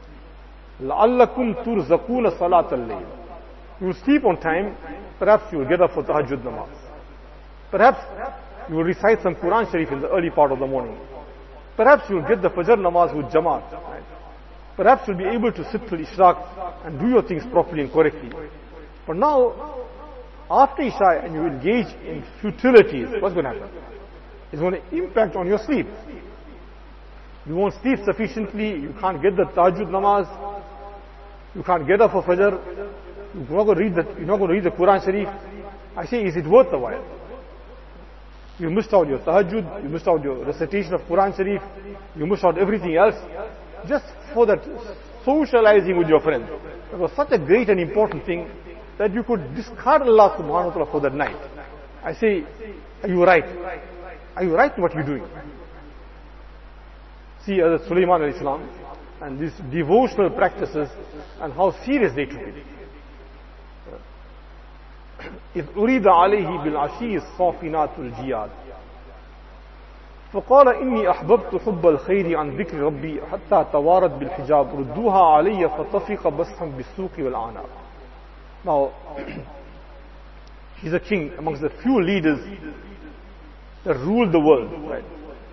لَعَلَّكُمْ تُرْزَقُونَ صَلَاةَ اللَّيْلِ. You will sleep on time, perhaps you will get up for tahajjud namaz. Perhaps you will recite some Quran Sharif in the early part of the morning. Perhaps you will get the Fajr namaz with Jamaat. Right? Perhaps you'll be able to sit till Ishraq and do your things properly and correctly. But now, after Isha and you engage in futilities, what's going to happen? It's going to impact on your sleep. You won't sleep sufficiently, you can't get the tahajjud namaz, you can't get up for Fajr, you're not going to read the Quran Sharif. I say, is it worth the while? You missed out your tahajjud, you missed out your recitation of Quran Sharif, you missed out everything else, just for that socializing with your friends. It was such a great and important thing that you could discard Allah subhanahu wa ta'ala for that night. I say, are you right? Are you right in what you're doing? See Hazrat Sulaiman alayhi salam and these devotional practices and how serious they took it. إذ أريد عليه بالعشي الصافنات الجياد فقال إني أحببت حب الخير عن ذكر ربي حتى توارد بالحجاب ردوها علي فطفق بسحا بالسوق والأعناق. Now, he's a king amongst the few leaders that ruled the world, right?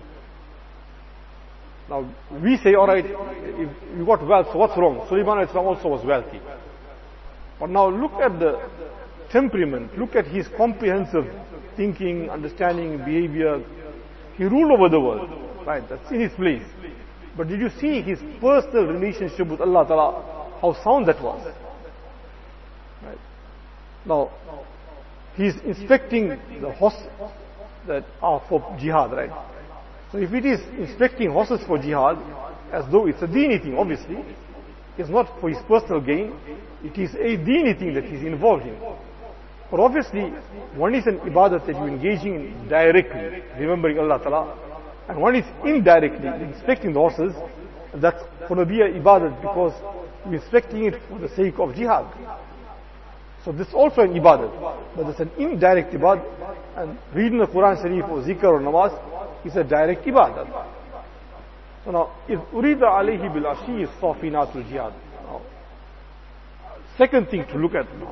Now, we say, alright, if you got wealth, so what's wrong? Sulaiman also was wealthy. But now look at the temperament, look at his comprehensive thinking, understanding, behavior. He ruled over the world, right? That's in his place. But did you see his personal relationship with Allah Ta'ala, how sound that was? Right? Now, he's inspecting the horses that are for jihad, right? So if it is inspecting horses for jihad, as though it's a deeni thing, obviously, it's not for his personal gain, it is a deeni thing that he's involved in. But obviously, one is an ibadat that you're engaging in directly, remembering Allah Ta'ala, and one is indirectly, inspecting the horses. That's going to be an ibadat because you're inspecting it for the sake of jihad. So this is also an ibadat, but it's an indirect ibadat, and reading the Quran Sharif or zikr or namaz is a direct ibadat. So now, if urida alayhi bil ashi is safinatul jihad. Now, second thing to look at now.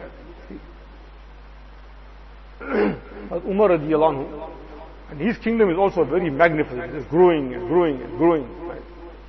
Umar radiallahu anhu, and his kingdom is also very magnificent. It's growing and growing and growing. Right?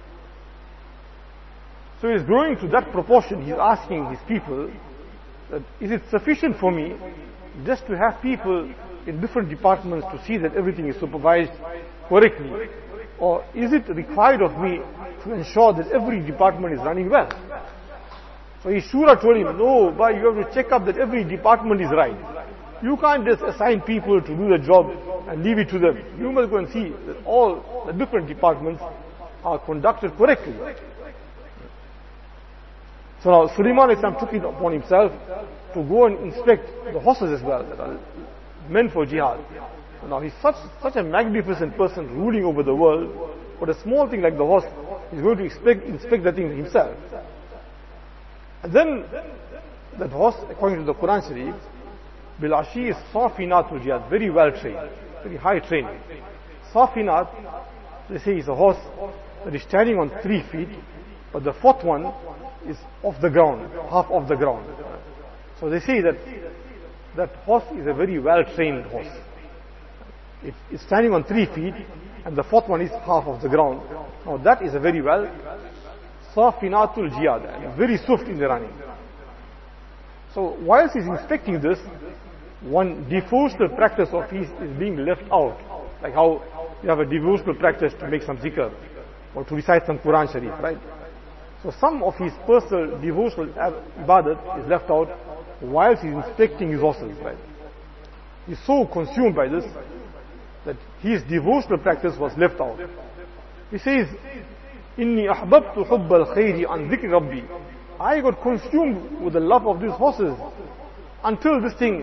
So he's growing to that proportion. He's asking his people that, is it sufficient for me just to have people in different departments to see that everything is supervised correctly? Or is it required of me to ensure that every department is running well? So his shura told him, no, but you have to check up that every department is right. You can't just assign people to do the job and leave it to them. You must go and see that all the different departments are conducted correctly. So now Sulaiman took it upon himself to go and inspect the horses as well that are meant for jihad. And now he's such a magnificent person ruling over the world, but a small thing like the horse, he's going to inspect the thing himself. And then that horse, according to the Quran Sharif, Bilashi is Safinatul Jihad, very well trained, very high training. Safinat, they say, is a horse that is standing on 3 feet, but the fourth one is off the ground, half off the ground. So they say that that horse is a very well trained horse. It's standing on 3 feet, and the fourth one is half of the ground. Now that is a very well Safinatul Jihad, very swift in the running. So whilst he's inspecting this, one devotional practice of his is being left out. Like how you have a devotional practice to make some zikr or to recite some Quran Sharif, right? So some of his personal devotional ibadat is left out whilst he's inspecting his horses, right? He's so consumed by this that his devotional practice was left out. He says, Inni ahbabtu hubb al-khayri an dhikri rabbi. I got consumed with the love of these horses until this thing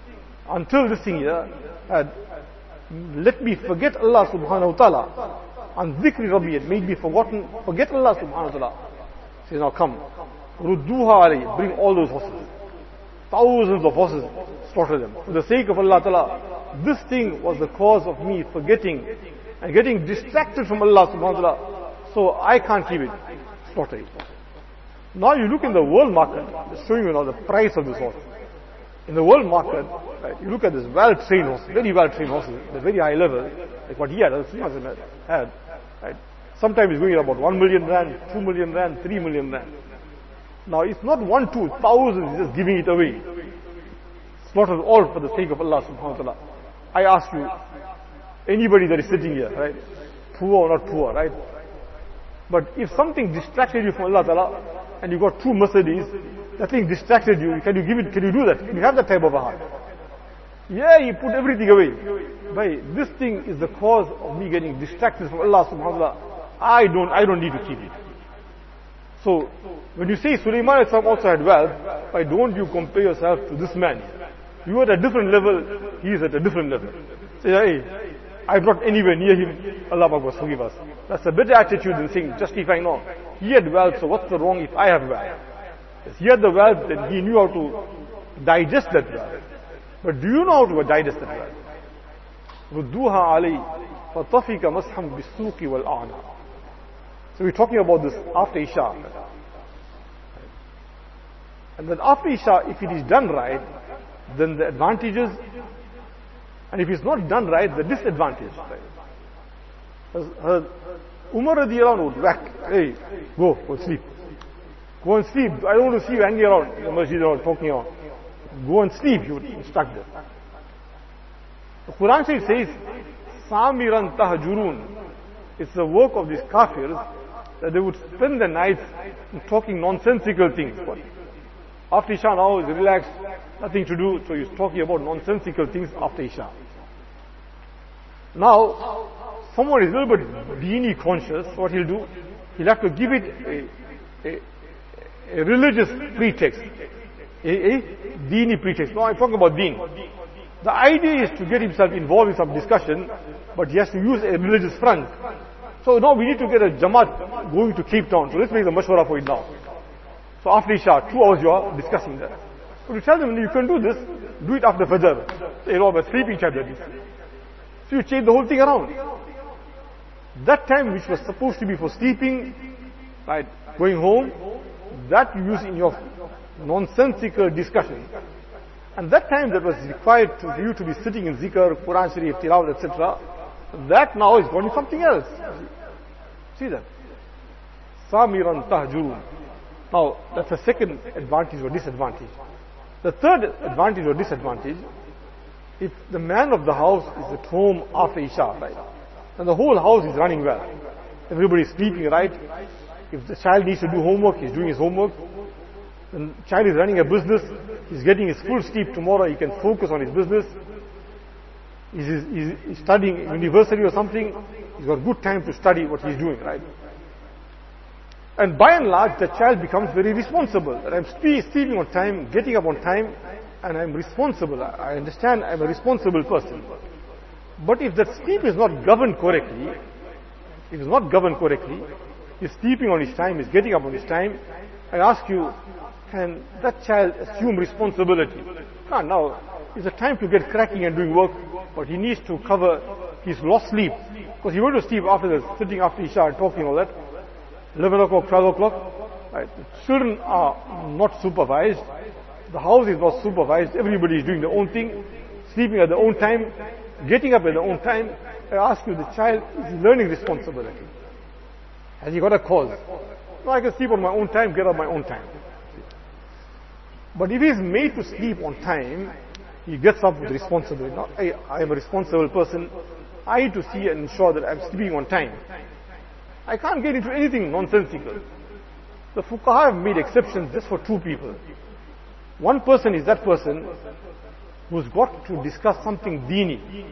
here had let me forget Allah subhanahu wa ta'ala. And dhikri rabbi, it made me forget Allah subhanahu wa ta'ala. He says, now come, rudduha alayhi, bring all those horses. Thousands of horses, slaughter them. For the sake of Allah ta'ala, this thing was the cause of me forgetting and getting distracted from Allah subhanahu wa ta'ala. So I can't keep it. Slaughter it. Now you look in the world market, it's showing you now the price of this horse. In the world market, right, you look at this well-trained horse, very well-trained horses, at a very high level, like what he had, right? Sometimes he's going at about 1 million rand, 2 million rand, 3 million rand. Now it's not 1, 2, thousands, he's just giving it away. Slaughtered all for the sake of Allah subhanahu wa ta'ala. I ask you, anybody that is sitting here, right? Poor or not poor, right? But if something distracted you from Allah ta'ala, and you got 2 Mercedes, that thing distracted you, can you do that? Can you have that type of a heart? Yeah, you put everything away. But this thing is the cause of me getting distracted from Allah subhanahu wa ta'ala. I don't need to keep it. So, when you say Sulaiman also had wealth, why don't you compare yourself to this man? You are at a different level, he is at a different level. Say, hey, I'm not anywhere near him, Allah Akbar, forgive us. That's a better attitude than saying, justifying, no, he had wealth, so what's the wrong if I have wealth? Yes, he had the wealth, then he knew how to digest that wealth. But do you know how to digest that wealth? رُدُّوهَا عَلَيْهِ فَطَفِكَ مَسْحًا بِالسُّوقِ وَالْأَعْنَى. So we're talking about this after Isha. And then after Isha, if it is done right, then the advantages, and if it's not done right, the disadvantage. Right? Umar radiallahu anhu would whack, hey, go sleep. Go and sleep. I don't want to see you hanging around the masjid or talking around. Go and sleep, he would instruct them. The Quran says, Samiran tahjurun. It's the work of these kafirs that they would spend the nights talking nonsensical things. After Isha now, he's relaxed, nothing to do, so he's talking about nonsensical things after Isha. Now, someone is a little bit deeni conscious, what he'll do, he'll have to give it a religious pretext. A deeni pretext. No, I'm talking about deen. The idea is to get himself involved in some discussion, but he has to use a religious front. So now we need to get a Jamaat going to Cape Town. So let's make the mashwara for it now. So after Isha, 2 hours you are discussing that. So you tell them, you can do this, do it after Fajr. Say, I'm sleeping chapter. So you change the whole thing around. That time which was supposed to be for sleeping, right, going home, that you use in your nonsensical discussion. And that time that was required for you to be sitting in zikr, Quran Sharif, Tilawat, etc., that now is going to something else. See that? Samiran tahjurun. Now, that's the second advantage or disadvantage. The third advantage or disadvantage, if the man of the house is at home after Isha, right, and the whole house is running well, everybody is sleeping, right? If the child needs to do homework, he's doing his homework. The child is running a business, he's getting his full sleep tomorrow, he can focus on his business. He's studying university or something, he's got good time to study what he's doing, right? And by and large, the child becomes very responsible. That I'm sleeping on time, getting up on time, and I'm responsible. I understand I'm a responsible person. But if that sleep is not governed correctly, he's sleeping on his time, he's getting up on his time, I ask you, can that child assume responsibility? Now, it's a time to get cracking and doing work, but he needs to cover his lost sleep. Because he went to sleep after this, sitting after Isha and talking all that. 11 o'clock, 12 o'clock. Right. The children are not supervised. The house is not supervised. Everybody is doing their own thing, sleeping at their own time, getting up at their own time. I ask you, the child is learning responsibility. Has he got a cause? No, I can sleep on my own time, get up my own time. But if he is made to sleep on time, he gets up with responsibility. Now, I am a responsible person. I need to see and ensure that I'm sleeping on time. I can't get into anything nonsensical. The fuqaha have made exceptions just for 2 people. One person is that person who's got to discuss something deeni.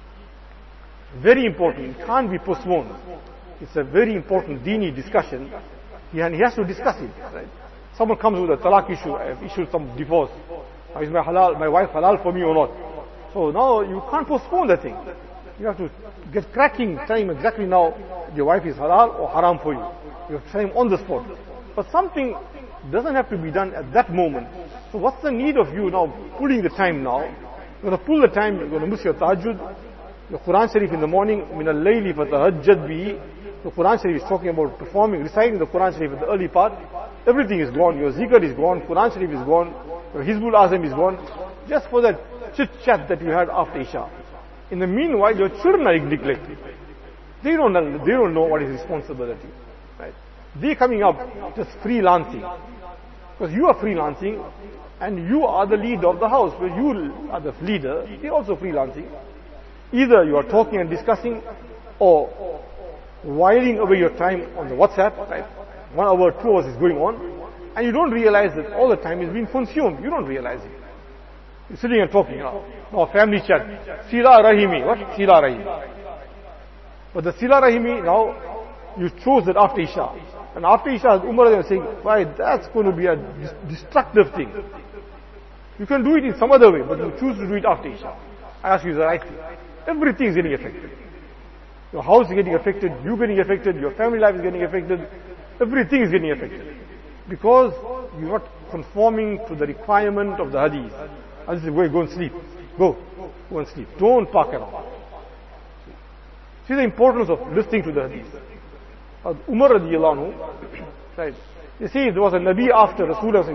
Very important. It can't be postponed. It's a very important deeni discussion. He has to discuss it. Right? Someone comes with a talaq issue. I have issued some divorce. Is my wife halal for me or not? So now you can't postpone the thing. You have to get cracking time exactly now. Your wife is halal or haram for you. You have time on the spot. But something doesn't have to be done at that moment. So what's the need of you now pulling the time now? You're going to pull the time, you're going to miss your tahajjud. Your Quran Sharif in the morning, min al-layli fatahajjad bihi. The Quran Sharif is talking about reciting the Quran Sharif in the early part. Everything is gone. Your zikr is gone. Quran Sharif is gone. Your Hizbul Azam is gone. Just for that chit-chat that you had after Isha. In the meanwhile, your children are neglected. They don't know what is responsibility. Right? They're coming up just freelancing. Because you are freelancing and you are the leader of the house. Where you are the leader, they're also freelancing. Either you are talking and discussing or whiling away your time on the WhatsApp. Right? 1 hour, 2 hours is going on. And you don't realize that all the time is being consumed. You don't realize it. You're sitting and talking now. No, family chat. Sila Rahimi. What? Sila Rahimi. But the Sila Rahimi, now, you chose that after Isha. And after Isha, Umar was saying, why, that's going to be a destructive thing. You can do it in some other way, but you choose to do it after Isha. I ask you the right thing. Everything is getting affected. Your house is getting affected, you getting affected, your family life is getting affected. Everything is getting affected. Because you're not conforming to the requirement of the hadith. I just say, go and sleep. Go and sleep. Don't park around. See the importance of listening to the hadith. Umar radiallahu anhu, right? You see, there was a Nabi after Rasulullah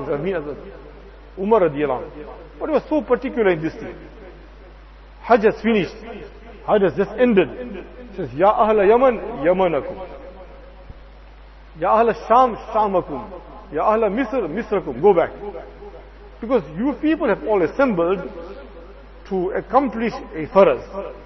Umar radiallahu anhu. But he was so particular in this thing. Hajj has finished. Hajj has just ended. He says, Ya Ahla Yaman, Yamanakum. Ya Ahla Sham, Shamakum. Ya Ahla Misr, Misrakum. Go back. Because you people have all assembled to accomplish a faraz.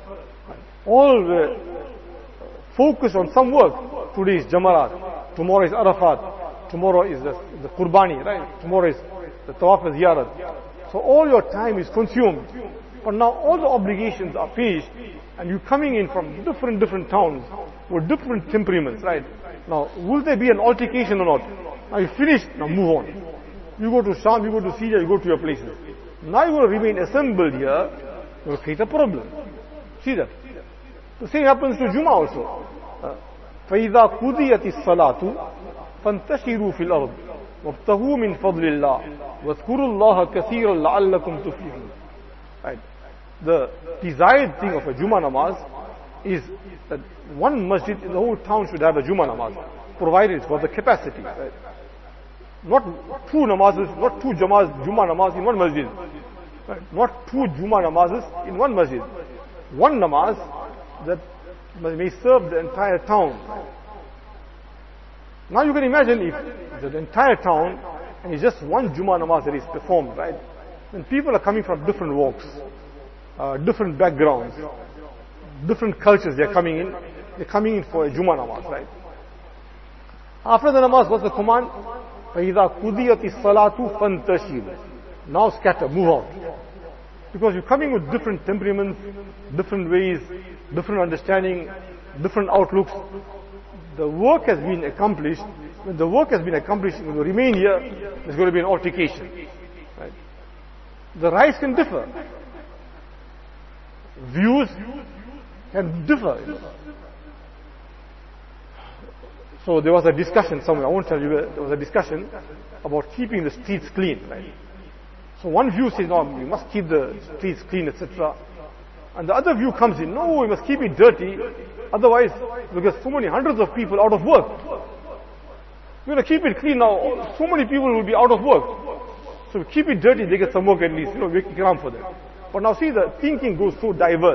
All were focused on some work. Today is Jamarat. Tomorrow is Arafat. Tomorrow is the Qurbani, right? Tomorrow is the Tawaf and Ziyarat. So all your time is consumed. But now all the obligations are finished and you're coming in from different towns with different temperaments, right? Now, will there be an altercation or not? Now you finished, now move on. You go to Sham, you go to Syria, you go to your places. Now you're going to remain assembled here, you're going to create a problem. See that? The same happens to Jummah also. فَإِذَا قُضِيَتِ الصَّلَاةُ فَانْتَشِرُوا فِي الْأَرْضِ وَابْتَغُوا مِنْ فَضْلِ اللَّهِ وَاذْكُرُوا اللَّهَ كَثِيرًا لَعَلَّكُمْ تُفْلِحُونَ. Right. The desired thing of a Jummah namaz is that one masjid in the whole town should have a Jummah namaz, provided it's for the capacity. Right. Not two namazes, not two Jummah namaz in one masjid. Right. Not two Jummah namazes in one masjid. One namaz that may serve the entire town. Now you can imagine if the entire town and it's just one Jummah namaz that is performed, right? Then people are coming from different walks, different backgrounds, different cultures they are coming in. They're coming in for a Jummah namaz, right? After the namaz, what's the command? فَإِذَا قُضِيَتِ الصَّلَاةُ فَانْتَشِرُوا. Now scatter, move out. Because you're coming with different temperaments, different ways, different understanding, different outlooks. The work has been accomplished. When the work has been accomplished, when you remain here, there's going to be an altercation. Right? The rights can differ. Views can differ. So there was a discussion somewhere, I won't tell you where, there was a discussion about keeping the streets clean. Right? So one view says, no, we must keep the streets clean, etc. And the other view comes in, no, we must keep it dirty, otherwise we'll get so many hundreds of people out of work. We're going to keep it clean now, so many people will be out of work. So we keep it dirty, they get some work at least, make ikram for them. But now see, the thinking goes so diverse.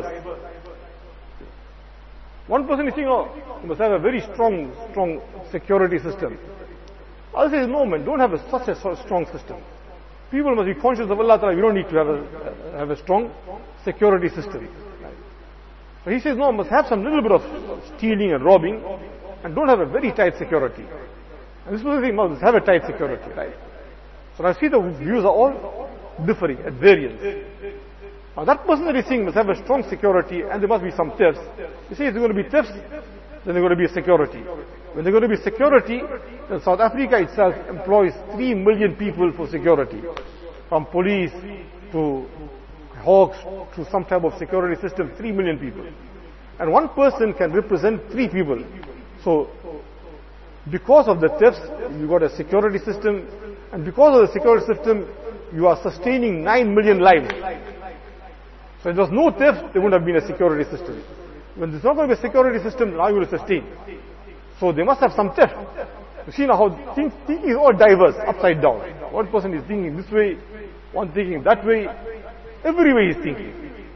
One person is saying, oh, you must have a very strong security system. Other says, no man, don't have such a strong system. People must be conscious of Allah Ta'ala. We don't need to have a strong security system. Right? So he says, no, must have some little bit of stealing and robbing, and don't have a very tight security. And this person saying, must have a tight security, right? So I see the views are all differing, at variance. Now that person that is saying must have a strong security, and there must be some thefts. You see, if there are going to be thefts, then there are going to be a security. When there are going to be security, then South Africa itself employs 3 million people for security. From police to hawks to some type of security system, 3 million people. And one person can represent 3 people. So, because of the thefts, you got a security system, and because of the security system, you are sustaining 9 million lives. So if there was no theft, there wouldn't have been a security system. When there's not going to be a security system, now you will sustain. So they must have some theft. You see now how thinking is all diverse, upside down. One person is thinking this way, one thinking that way, every way he's thinking.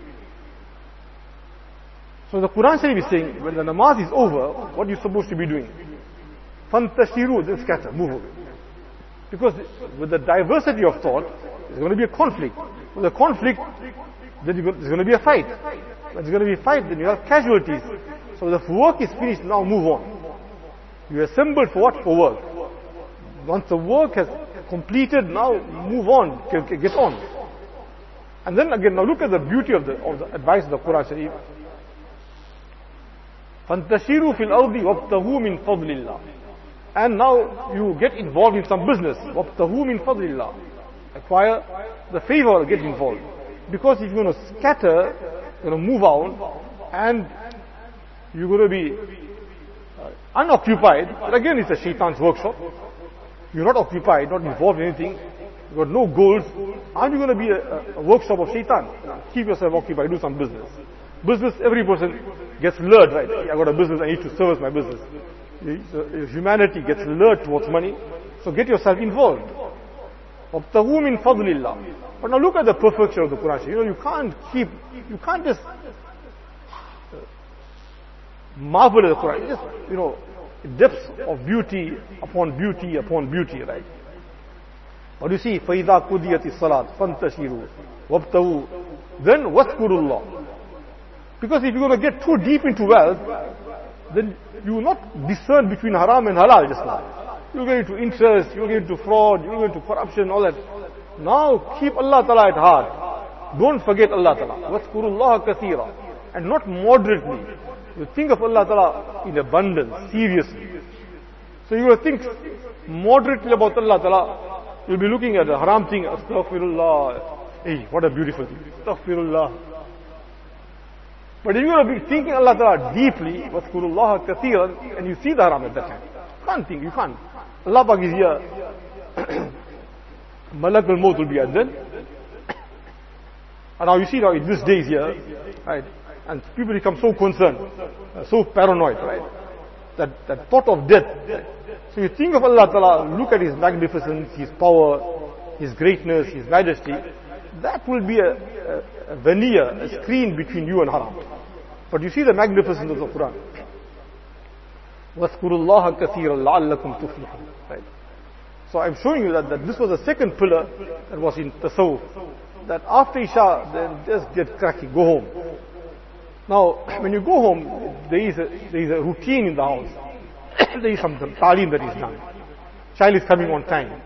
So the Quran Sharif is saying, when the namaz is over, what are you supposed to be doing? Fantashiru, then scatter, move away. Because with the diversity of thought, there's going to be a conflict. With a conflict, then there's going to be a fight. When there's going to be a fight, then you have casualties. So the work is finished, now move on. You assembled for what? For work. Once the work has completed, now move on, get on. And then again, now look at the beauty of the advice of the Quran Sharif. فَانْتَشِرُوا فِي الْأَرْضِ وَابْتَغُوا مِنْ فَضْلِ اللَّهِ. And now you get involved in some business. وَابْتَغُوا مِنْ فَضْلِ اللَّهِ. Acquire the favor, get involved. Because if you're going to scatter, you're going to move out, and you're going to be unoccupied, but again it's a shaitan's workshop. You're not occupied, not involved in anything, you've got no goals. Aren't you going to be a workshop of shaitan? Keep yourself occupied, do some business. Business, every person gets lured, right? I got a business, I need to service my business. Humanity gets lured towards money, so get yourself involved. وَابْتَغُوا مِنْ فَضْلِ اللَّهِ. But now look at the perfection of the Quran. You can't just marvel at the Quran. Just, depths of beauty upon beauty upon beauty, right? But you see, فَإِذَا قُضِيَتِ الصَّلَاةُ فَانْتَشِرُوا وَابْتَغُوا. Then وَاذْكُرُوا اللَّهِ. Because if you're going to get too deep into wealth, then you will not discern between haram and halal just now. You'll get into interest, you'll get into fraud, you'll get into corruption, all that. Now keep Allah Ta'ala at heart. Don't forget Allah Ta'ala. وَاذْكُرُوا اللَّهَ كَثِيرًا. And not moderately. You think of Allah Ta'ala in abundance, seriously. So you will think moderately about Allah Ta'ala. You'll be looking at the haram thing, astaghfirullah. Hey, what a beautiful thing. Astaghfirullah. But if you're going to be thinking Allah Ta'ala deeply, Wadhkurullaha kathiran, and you see the haram at that time. You can't think, you can't. Allah Pak is here. Malak al-Maut will be at then. And now you see now in these days here, right, and people become so concerned, so paranoid, right, that thought of death. So you think of Allah Ta'ala, look at His magnificence, His power, His greatness, His majesty. That will be a veneer, a screen between you and haram. But you see the magnificence of the Quran. وَاذْكُرُوا اللَّهَ كَثِيرًا لَعَلَّكُمْ تُفْلِحُونَ. Right. So I'm showing you that this was the second pillar that was in Tasawwuf. That after Isha, then just get cracking, go home. Now, when you go home, there is a routine in the house. There is some talim that is done. Child is coming on time.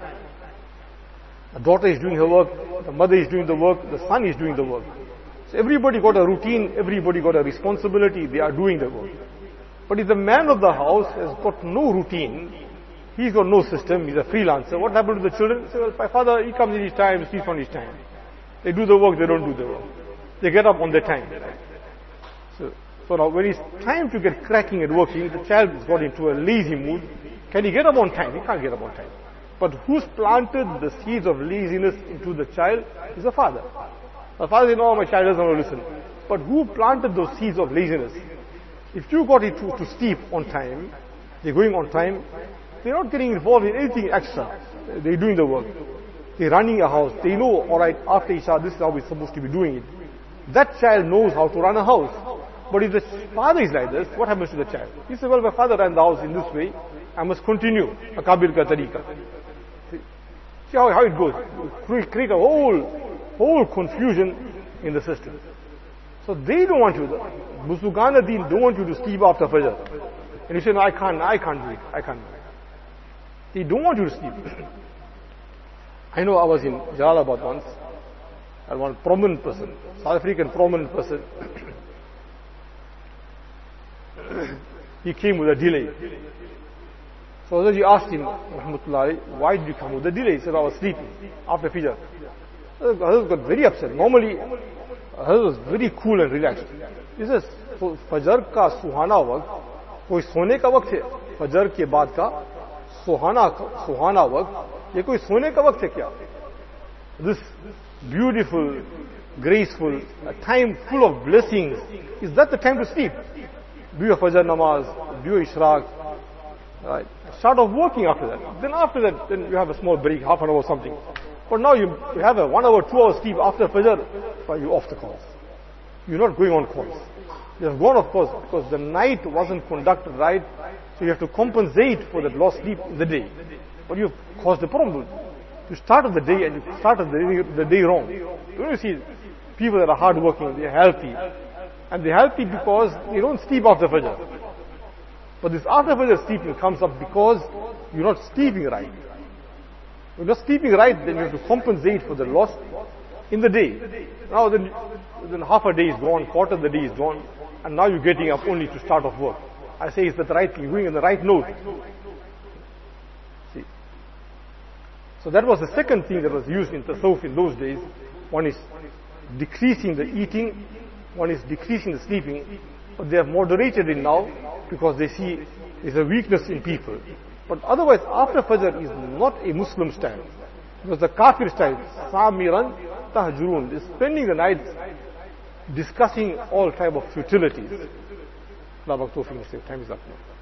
The daughter is doing her work, the mother is doing the work, the son is doing the work. So everybody got a routine, everybody got a responsibility, they are doing the work. But if the man of the house has got no routine, he's got no system, he's a freelancer, what happened to the children? Say, well, my father, he comes in his time, sleeps on his time. They do the work, they don't do the work. They get up on their time. So now when it's time to get cracking and working, the child has got into a lazy mood. Can he get up on time? He can't get up on time. But who's planted the seeds of laziness into the child is the father. The father says, no, my child doesn't want to listen. But who planted those seeds of laziness? If you got it to sleep on time, they're going on time, they're not getting involved in anything extra. They're doing the work. They're running a house. They know, alright, after Isha, this is how we're supposed to be doing it. That child knows how to run a house. But if the father is like this, what happens to the child? He says, well, my father ran the house in this way, I must continue. A Kabir ka tariqa. See how it goes. Create a whole confusion in the system. So they don't want you, the Buzurgan Deen don't want you to sleep after Fajr. And you say, no, I can't do it. I can't do it. They don't want you to sleep. I know I was in Jalalabad once, and one prominent person, South African prominent person, he came with a delay. So Hazrat asked him, Rahmatullahi, why did you come with a delay? He said, I was sleeping after Fajr. Hazrat got very upset. Normally, Hazrat was very cool and relaxed. He says, Fajr ka suhana waqt, koi sone ka waqt hai? Fajr ke baad ka suhana waqt, ye koi sone ka waqt hai kya? This beautiful, graceful, a time full of blessings, is that the time to sleep? Do your Fajr namaz, do your Ishraq, right? Start off working after that. Then after that, then you have a small break, half an hour or something. But now you have a 1 hour, 2 hour sleep after Fajr, but you're off the course. You're not going on course. You have gone off course because the night wasn't conducted right, so you have to compensate for that lost sleep in the day. But you've caused a problem. You started the day and you started the day wrong. Don't you see people that are hard working, they're healthy. And they're healthy because they don't sleep after Fajr. But this after Fajr sleeping comes up because you're not sleeping right. You're not sleeping right, then you have to compensate for the loss in the day. Now then half a day is gone, quarter of the day is gone, and now you're getting up only to start off work. I say it's the right thing, going on the right note. See. So that was the second thing that was used in Tasawwuf in those days. One is decreasing the eating, one is decreasing the sleeping, but they have moderated it now because they see there's a weakness in people. But otherwise, after Fajr is not a Muslim style. It was the Kafir style. Samiran tahjurun. They're spending the night discussing all type of futilities. Time is up now.